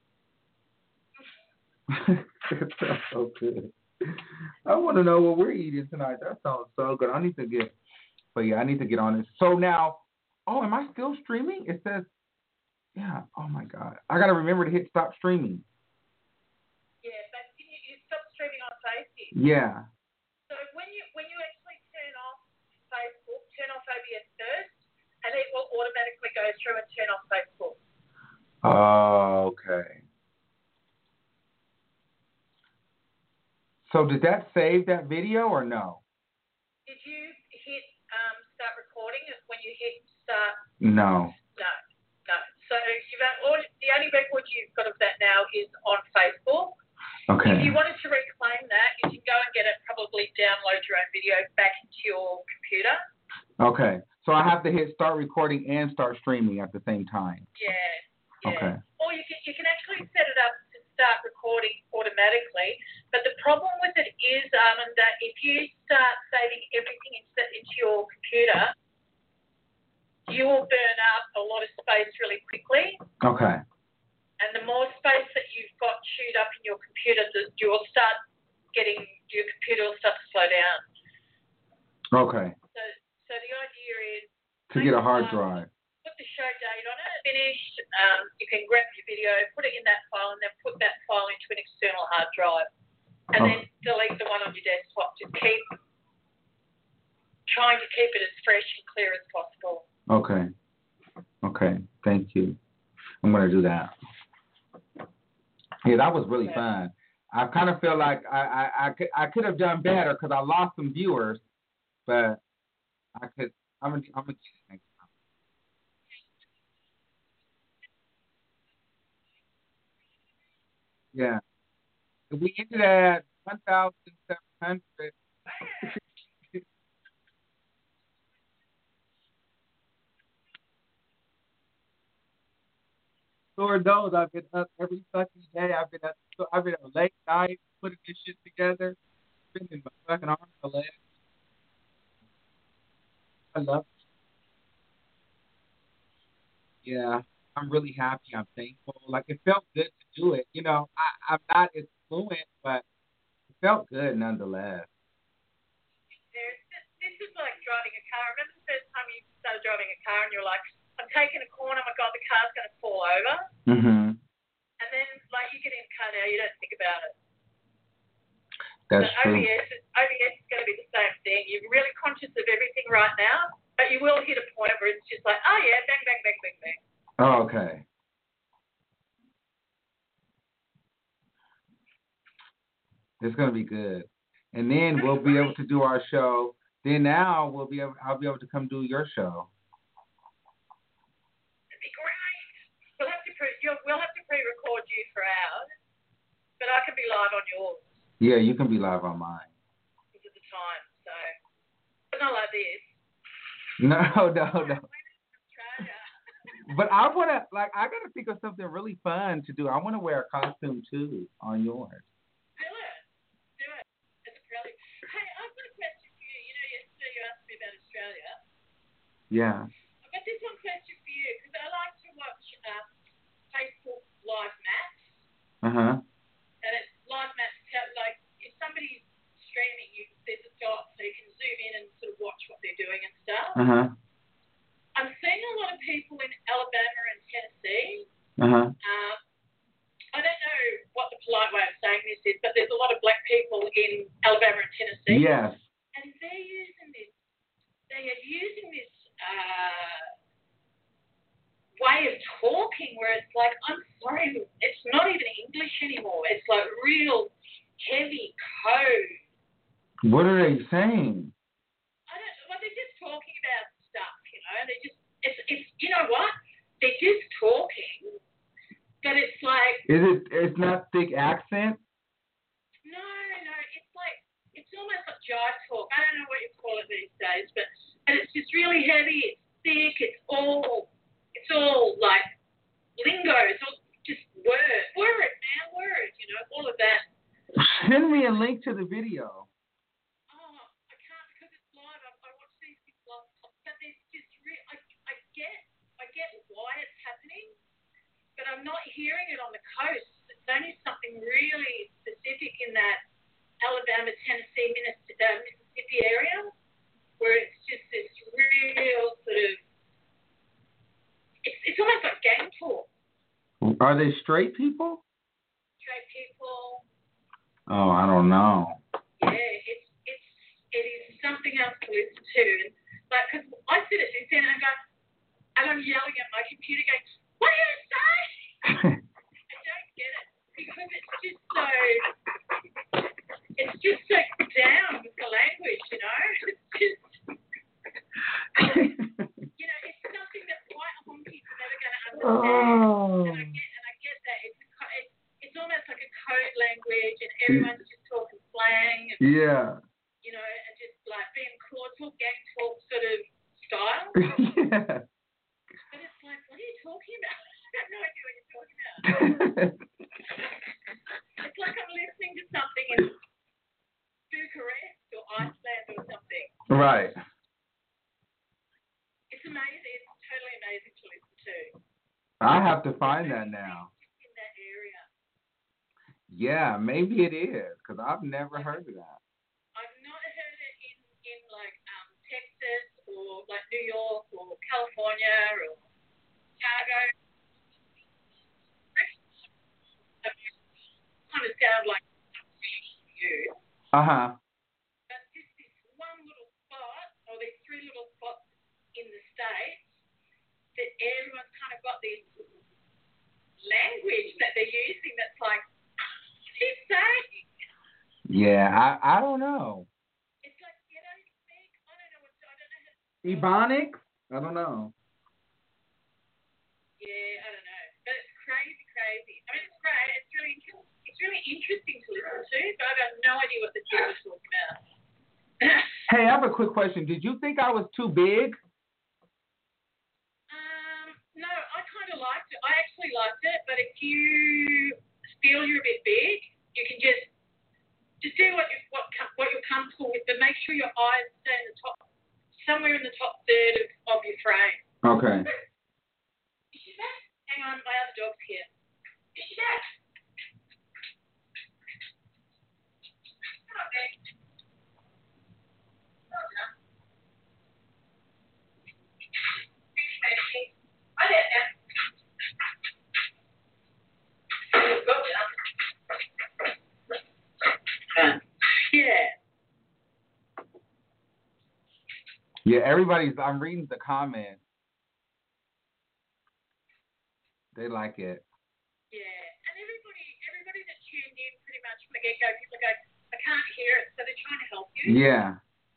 That sounds so good. I want to know what we're eating tonight. That sounds so good. I need to get, but yeah, I need to get on this. So now, oh, am I still streaming? It says, yeah. Oh my God, I gotta remember to hit stop streaming. Yeah, but can you, you stop streaming on Facebook? Yeah. So when you when you actually turn off Facebook, turn off O B S first, and it will automatically go through and turn off Facebook. Oh, okay. So did that save that video or no? Did you hit um, start recording when you hit start? No. No, no. So you've all, the only record you've got of that now is on Facebook. Okay. If you wanted to reclaim that, you can go and get it, probably download your own video back into your computer. Okay. So I have to hit start recording and start streaming at the same time. Yeah. Yeah. Okay. Or you can you can actually set it up to start recording automatically. But the problem with it is, um, that if you start saving everything into, into your computer, you will burn up a lot of space really quickly. Okay. And the more space that you've got chewed up in your computer, you will start getting, your computer will start to slow down. Okay. So, so the idea is to get a hard drive. Put the show date on it. Finished. Um, you can grab your video, put it in that file, and then put that file into an external hard drive, and oh. then delete the one on your desktop. Just keep trying to keep it as fresh and clear as possible. Okay. Okay. Thank you. I'm gonna do that. Yeah, that was really fun. I kind of feel like I, I, I, could, I could have done better because I lost some viewers, but I could. I'm gonna. I'm gonna next time. Yeah. We ended at one thousand seven hundred. Lord knows I've been up every fucking day. I've been up. I've been up late night putting this shit together. Spending my fucking arms and legs. I love it. Yeah, I'm really happy. I'm thankful. Like it felt good to do it. You know, I, I'm not as fluent, but it felt good nonetheless. There's, this is like driving a car. Remember the first time you started driving a car and you're like, I'm taking a corner, oh my God, the car's going to fall over. Mm-hmm. And then, like, you get in the car now, you don't think about it. That's so true. O B S is, O B S is going to be the same thing. You're really conscious of everything right now, but you will hit a point where it's just like, oh, yeah, bang, bang, bang, bang, bang. Oh, okay. It's going to be good. And then we'll be able to do our show. Then now we'll be able, I'll be able to come do your show. We'll have to pre we'll have to pre-record you for ours, but I can be live on yours. Yeah, you can be live on mine. Because of the time, so but not like this. No, no, no. But I wanna like I gotta think of something really fun to do. I wanna wear a costume too on yours. Do it, do it. It's brilliant. Hey, I've got a question for you. You know, yesterday you asked me about Australia. Yeah. I've got this one question for you because I like to watch uh, Facebook live maps. Uh huh. And it's live maps, like if somebody's streaming, you there's a dot so you can zoom in and sort of watch what they're doing and stuff. Uh huh. I'm seeing a lot of people in Alabama and Tennessee. Uh huh. Um, I don't know what the polite way of saying this is, but there's a lot of black people in Alabama and Tennessee. Yes. And they're using this. They are using this. Uh, way of talking where it's like, I'm sorry, it's not even English anymore. It's like real heavy code. What are they saying? it's, you know what? They're just talking, but it's like. Is it, it's not thick accent? No, no, it's like, it's almost like jive talk. I don't know what you call it these days, but and it's just really heavy, it's thick, it's all, it's all like lingo, it's all just word, word, man, word, you know, all of that. Send me a link to the video. Oh, I can't because it's live. I, I watch these things live, but there's just re- I, I get, I get why it's happening, but I'm not hearing it on the coast. It's only something really specific in that Alabama, Tennessee, Mississippi area, where it's just this real sort of, it's, it's almost like gang talk. Are they straight people? Straight people. Oh, I don't know. Yeah, it's it's it is something else to listen to. And like, cause I sit at this end and I go, and I'm yelling at my computer, going, "What are you saying?" I don't get it because it's just so, it's just so down with the language, you know. It's just, you know, it's something that white honkies are never going to understand. Oh. And I get and I get that it's it's it's almost like a code language, and everyone's just talking slang. And, Yeah. you know, and just like being cordial, gang talk sort of style. Yeah. But it's like, what are you talking about? I have no idea what you're talking about. It's like I'm listening to something in Bucharest or Iceland or something. Right. It's amazing. It's totally amazing to listen to. I have to find that now. In that area. Yeah, maybe it is, because I've never heard of that. I've not heard it in, in like um, Texas or like New York or California or Chicago. Kind of sound like you. Uh-huh. But just this one little spot, or these three little spots in the States, that everyone's kind of got this language that they're using that's like, what are you saying? Yeah, I, I don't know. It's like, you know, speak. I don't know what, I don't know how to. Ebonics? I don't know. Yeah, I don't know. But it's crazy, crazy. I mean, it's great. It's really interesting. It's really interesting to listen to, but I have no idea what the dude was talking about. Hey, I have a quick question. Did you think I was too big? Um, no, I kind of liked it. I actually liked it, but if you feel you're a bit big, you can just just do what you what what you're comfortable with, but make sure your eyes stay in the top, somewhere in the top third of, of your frame. Okay. Is she back? Hang on, my other dog's here. Is she back? Okay. I did that. Yeah. Yeah, everybody's, I'm reading the comments. They like it. Yeah, and everybody, everybody that tuned in pretty much from the get-go, people go, I can't hear it, so they're trying to help you. Yeah.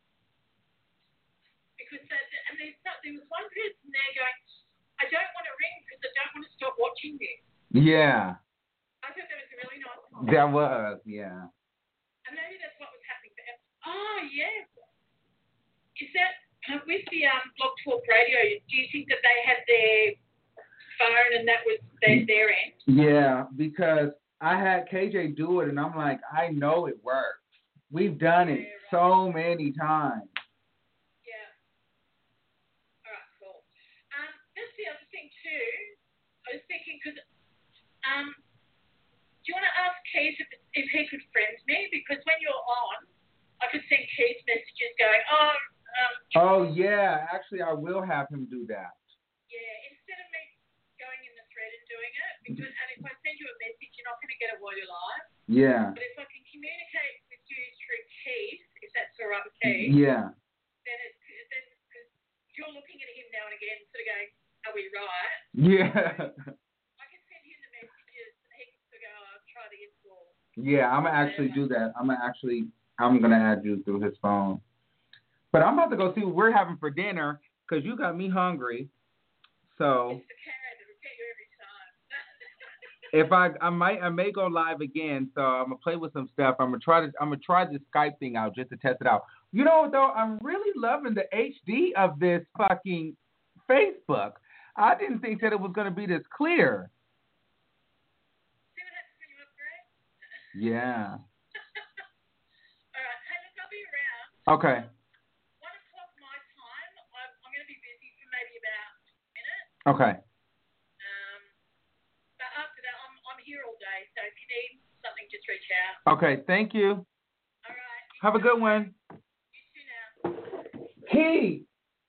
Because that, and there's, there was one person there going, I don't want to ring because I don't want to stop watching this. Yeah. I thought that was a really nice comment. That was, yeah. And maybe that's what was happening for them. Oh, yeah. Is that, uh, with the um, Blog Talk Radio, do you think that they had their phone and that was their, their end? Yeah, because I had K J do it, and I'm like, I know it works. We've done it yeah, right. so many times. Yeah. All right, cool. Um, that's the other thing, too. I was thinking, because, um, do you want to ask Keith if, if he could friend me? Because when you're on, I could send Keith messages going, oh, um. Oh, yeah. Actually, I will have him do that. Yeah, instead of me going in the thread and doing it, because, and if I send you a message, you're not going to get it while you're live. Yeah. But if I can communicate with you through Keith, if that's all right with Keith, yeah. then it's, then, because you're looking at him now and again, sort of going, are we right? Yeah. I can send him the messages, and he can sort of go, oh, I'll try this or. Yeah, I'm gonna actually do that. I'm gonna actually, I'm gonna add you through his phone. But I'm about to go see what we're having for dinner because you got me hungry. So It's the carrot that'll get you every time. if I I might I may go live again, so I'm gonna play with some stuff. I'm gonna try to I'm gonna try this Skype thing out just to test it out. You know though, I'm really loving the H D of this fucking Facebook. I didn't think that it was gonna be this clear. See what happens when you upgrade? Yeah. All right. Hey, look, I'll be around. Okay. One o'clock my time. I'm, I'm going to be busy for maybe about a minute. Okay. Um, but after that, I'm I'm here all day. So if you need something, just reach out. Okay. Thank you. All right. Have a good one. You too now. Key.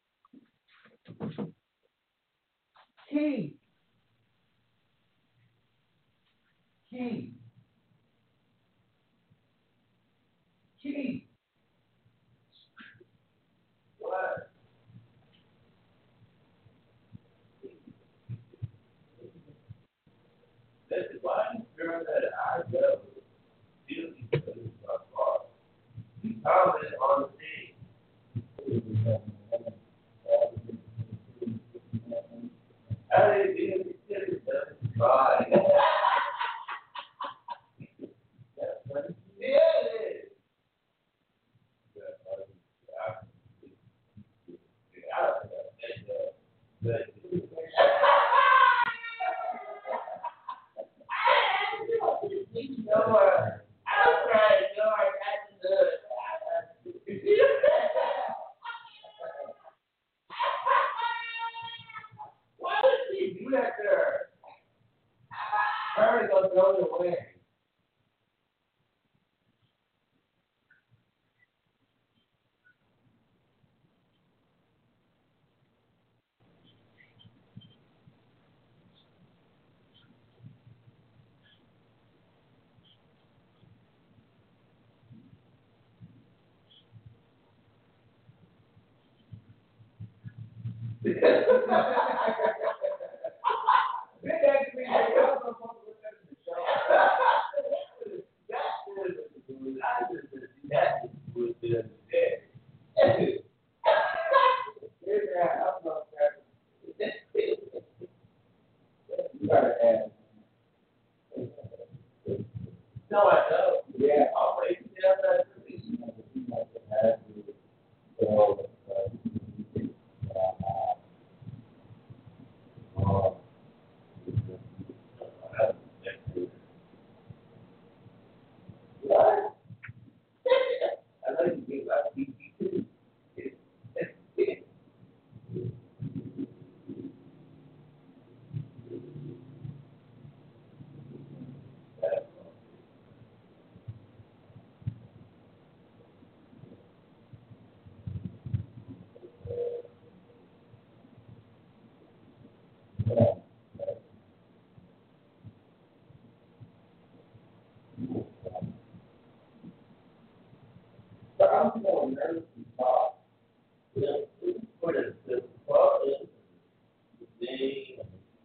Key. Key. Key. What? That's why girl that I go. Beauty is my fault. He commented on the thing. I didn't even consider that. Try. Yeah, it is. Why did she do that to her? Hurry, go throw it away. No, I don't. Yeah, I'll wait until that. What? I like to be like P P too. But I'm more nervous to talk. You know, for the the club is the thing.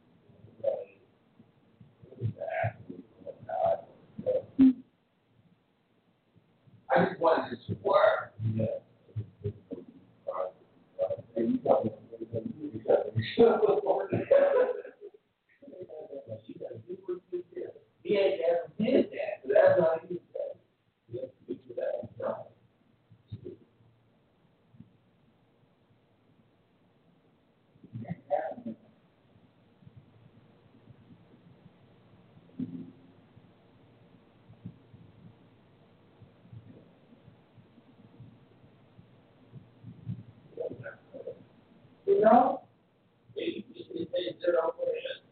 I just wanted it to work. Yeah. And you got to he ain't ever did that, so that's how he said. You have to speak to that himself. You know? They they say zero for it.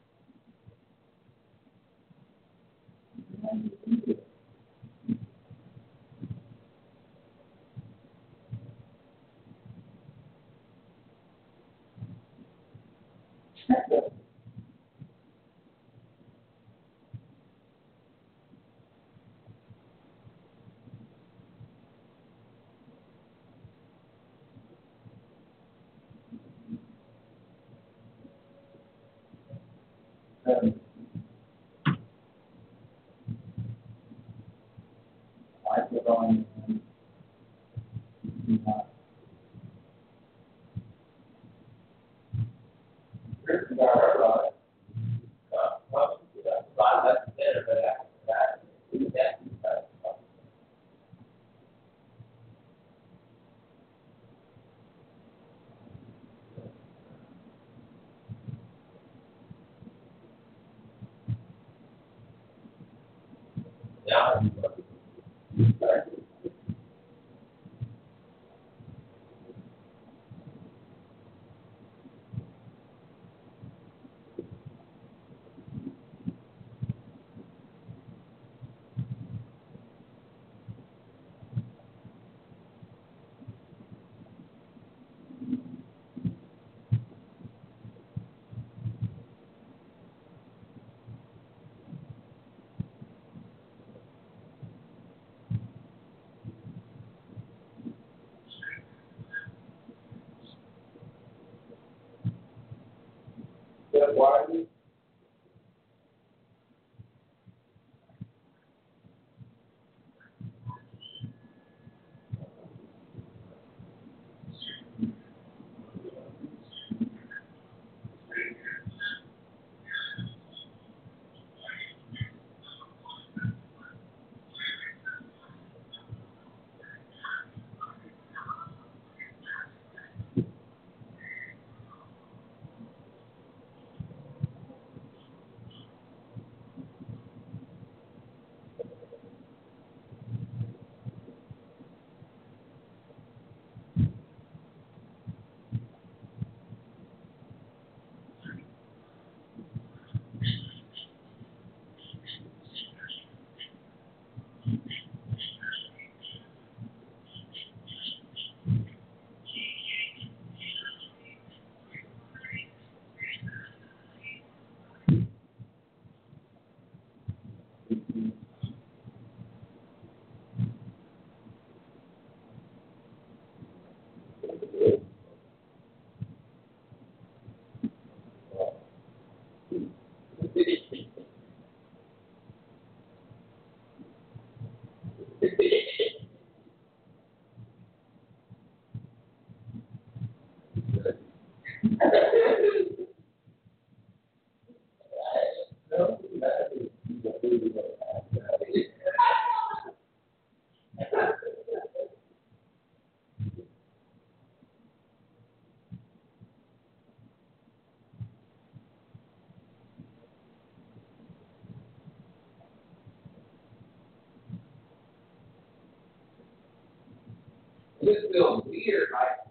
This feels weird, like,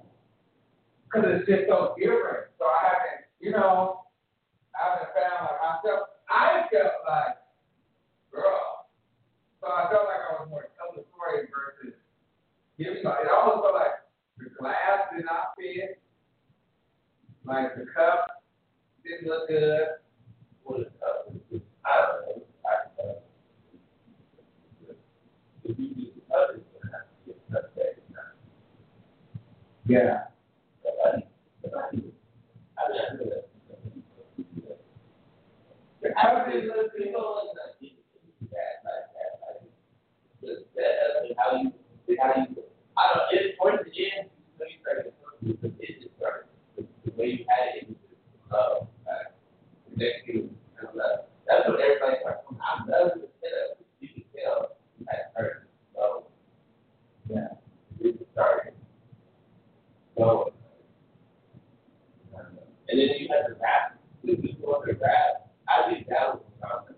because it's just so different. So I haven't, you know, I haven't found like myself. I felt like, girl. So I felt like I was more celebratory versus giving. It almost felt like the glass did not fit, like the cup didn't look good. What is the cup? I don't know. I don't know. If you use the cup, it's going to have to get cut back. Yeah. How did you look people in that like that? Like just that how you how you I don't know, it's towards the end when you started it just started the way you had it, it was just love. Like the next thing kind of love. That's what everybody's like, I'm done with it. You can tell at first. So yeah, it just started. So and then you had the rap, the people on the rap. I think that was the problem.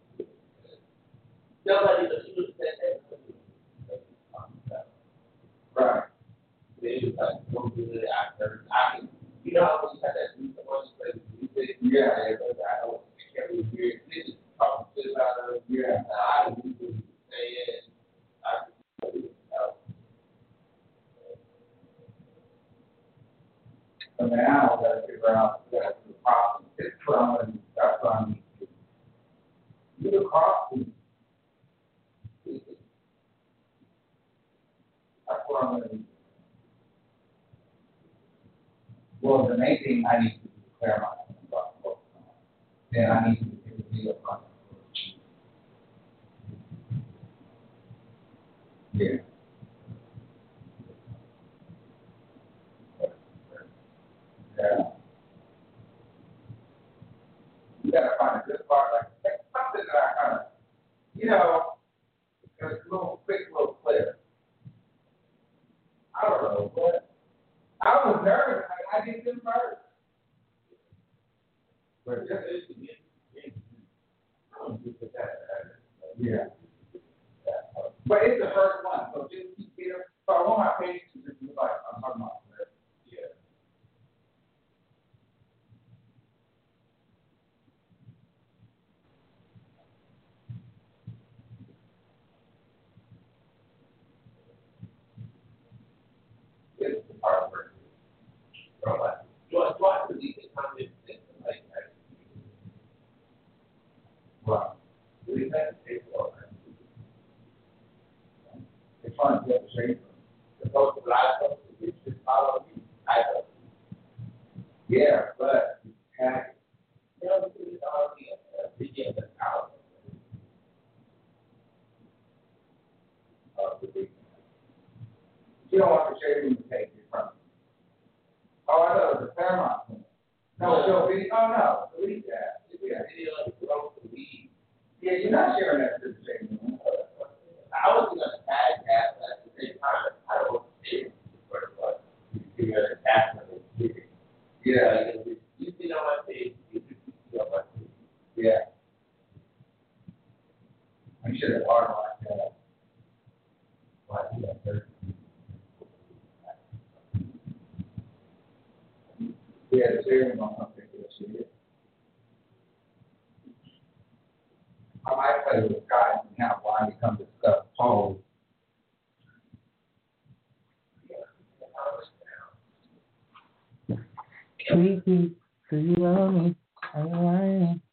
Nobody but she was said that. Right. It was like so good. I heard, I can, you know how when you had that new one, music, yeah, but I don't, I can't really hear it. They just talk shit about it. Yeah. And I didn't really say it. I just really know. So now I gotta figure out what the problem is from, and that's what I need to do. You across the that's what I'm gonna do. Well, the main thing I need to do is clear myself. Then I need to get the deal from yeah. Yeah. You gotta find a good part, like that's something that I kind of, you know, a little quick little clip. I don't know, but I was nervous. I, I did them first. But just it's, it's, it's, yeah. But it's the first one, so just keep it. So I want my patients to just look like I'm talking about. Yeah. This is the part where robot. Do I do I believe in common sense like that? Well, we have to take over. It's fun to have to say supposed to lie up to just follow me. I don't. Yeah, but have you know it's all the video that's out of the video. You don't want to share room to take it from. Oh, I know the Paramount thing. No, no, video. Oh no, delete that. Yeah, video like grow the weed. Yeah, you're not sharing that to the same room. I was gonna tag that at the same time. I don't see it, but you got to tag it. Yeah, you see on my page. You see on my page. Yeah. I should have automated that. Why do that? Yeah, the sharing on something that shit. I might play with guys and have why he comes to stuff polls. Creepy, do you love me? I am.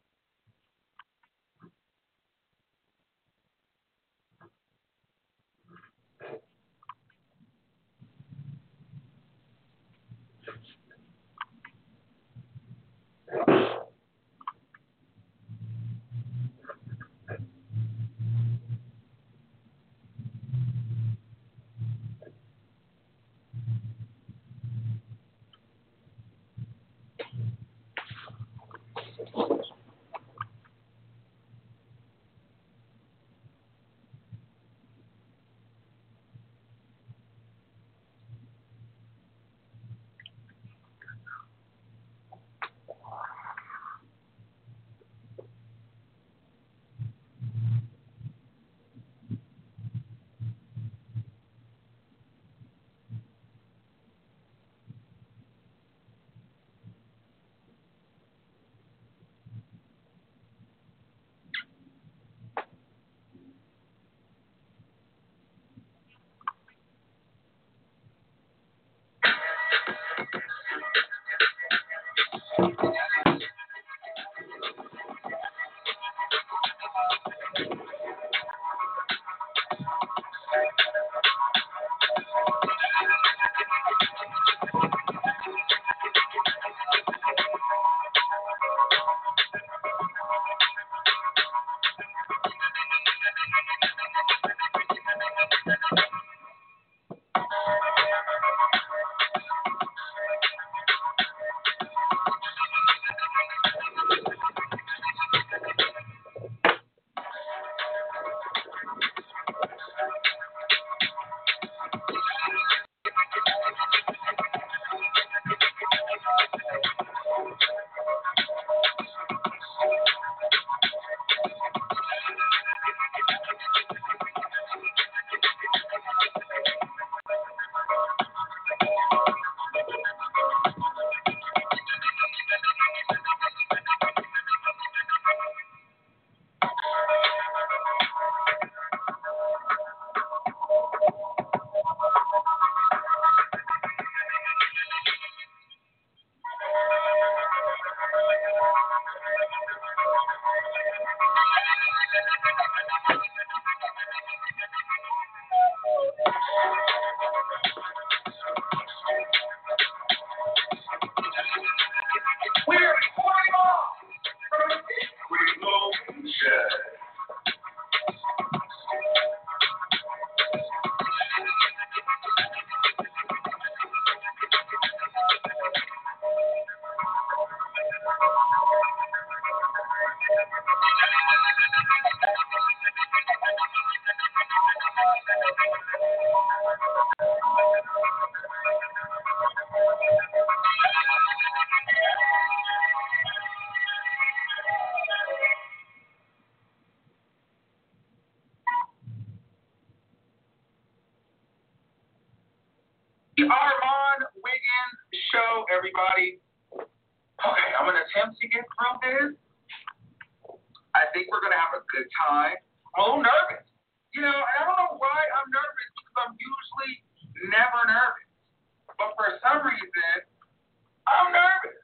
The Armand Wiggins Show, everybody. Okay, I'm going to attempt to get through this. I think we're going to have a good time. I'm a little nervous. You know, and I don't know why I'm nervous because I'm usually never nervous. But for some reason, I'm nervous.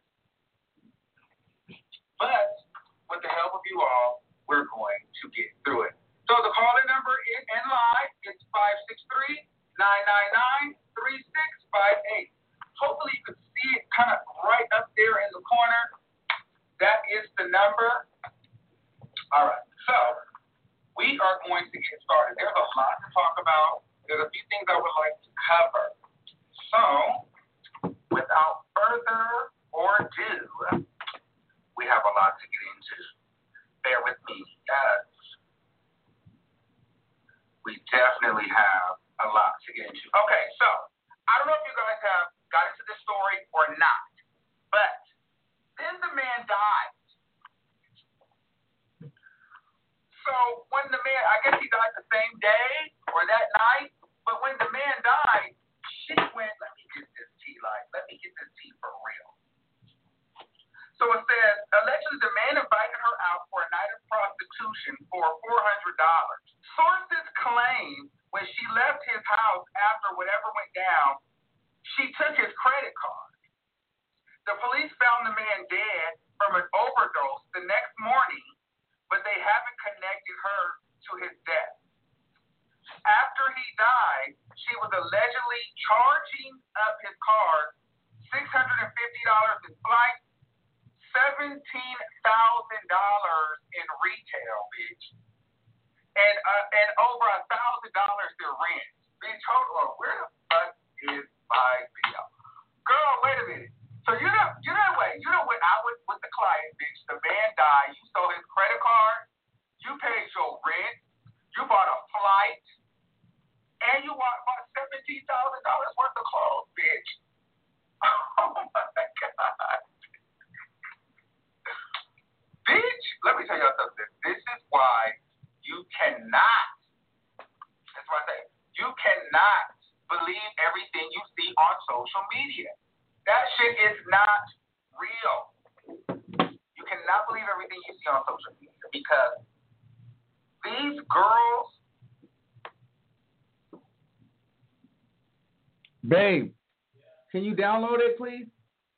But with the help of you all, we're going to get through it. So the call-in number is in live. It's five six three, nine nine nine, three six five eight. Hopefully you can see it kind of right up there in the corner. That is the number. All right. So we are going to get started. There's a lot to talk about. There's a few things I would like to cover. So without further ado, we have a lot to get into. Bear with me, guys. We definitely have a lot to get into. Okay, so I don't know if you guys have got into this story or not, but then the man died. So when the man, I guess he died the same day or that night, but when the man died, she went, let me get this tea, like, let me get this tea for real. So it says, allegedly the man invited her out for a night of prostitution for four hundred dollars. Sources claim when she left his house after whatever went down, she took his credit card. The police found the man dead from an overdose the next morning, but they haven't connected her to his death. After he died, she was allegedly charging up his card six hundred fifty dollars in flight, seventeen thousand dollars in retail, bitch, and uh, and over a thousand dollars in rent. Bitch, hold on, where the fuck is my bill? Girl, wait a minute. So you know, you know what? You know what? I was with the client, bitch. The man died. You stole his credit card. You paid your rent. You bought a flight, and you bought seventeen thousand dollars worth of clothes, bitch. Oh my God. Bitch, let me tell y'all something. This is why you cannot, that's why I say, you cannot believe everything you see on social media. That shit is not real. You cannot believe everything you see on social media because these girls. Babe, can you download it, please?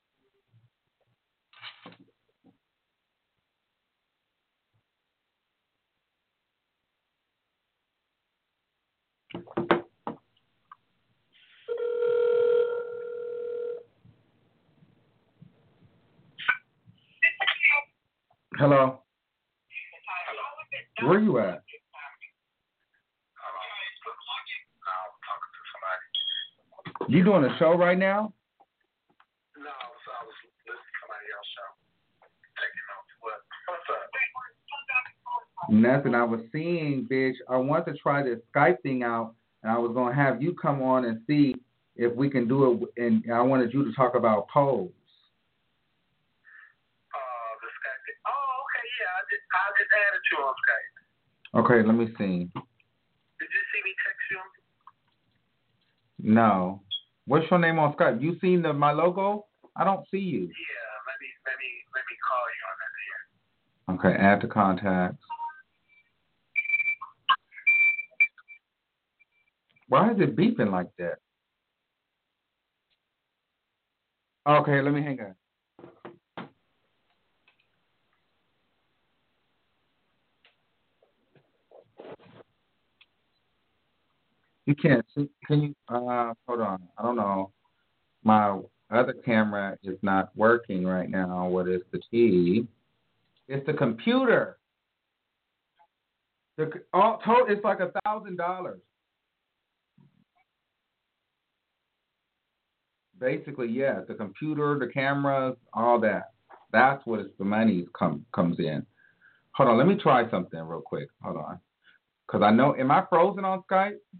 Hello. Where you at? You doing a show right now? No, I was, I was listening to somebody else's show. Taking notes. What? What's up? Nothing. I was seeing, bitch. I want to try this Skype thing out, and I was going to have you come on and see if we can do it, and I wanted you to talk about polls. Uh, the Skype thing. Oh, okay, yeah. I just, I just added you on Skype. Okay, let me see. Did you see me text you? No. What's your name on Skype? You seen the my logo? I don't see you. Yeah, let me let me let me call you on that here. Okay, add to contacts. Why is it beeping like that? Okay, let me hang on. You can't see. Can you? Uh, hold on. I don't know. My other camera is not working right now. What is the key? It's the computer. The all total, it's like a thousand dollars. Basically, yeah. The computer, the cameras, all that. That's what it's, the money come comes in. Hold on. Let me try something real quick. Hold on. Because I know. Am I frozen on Skype?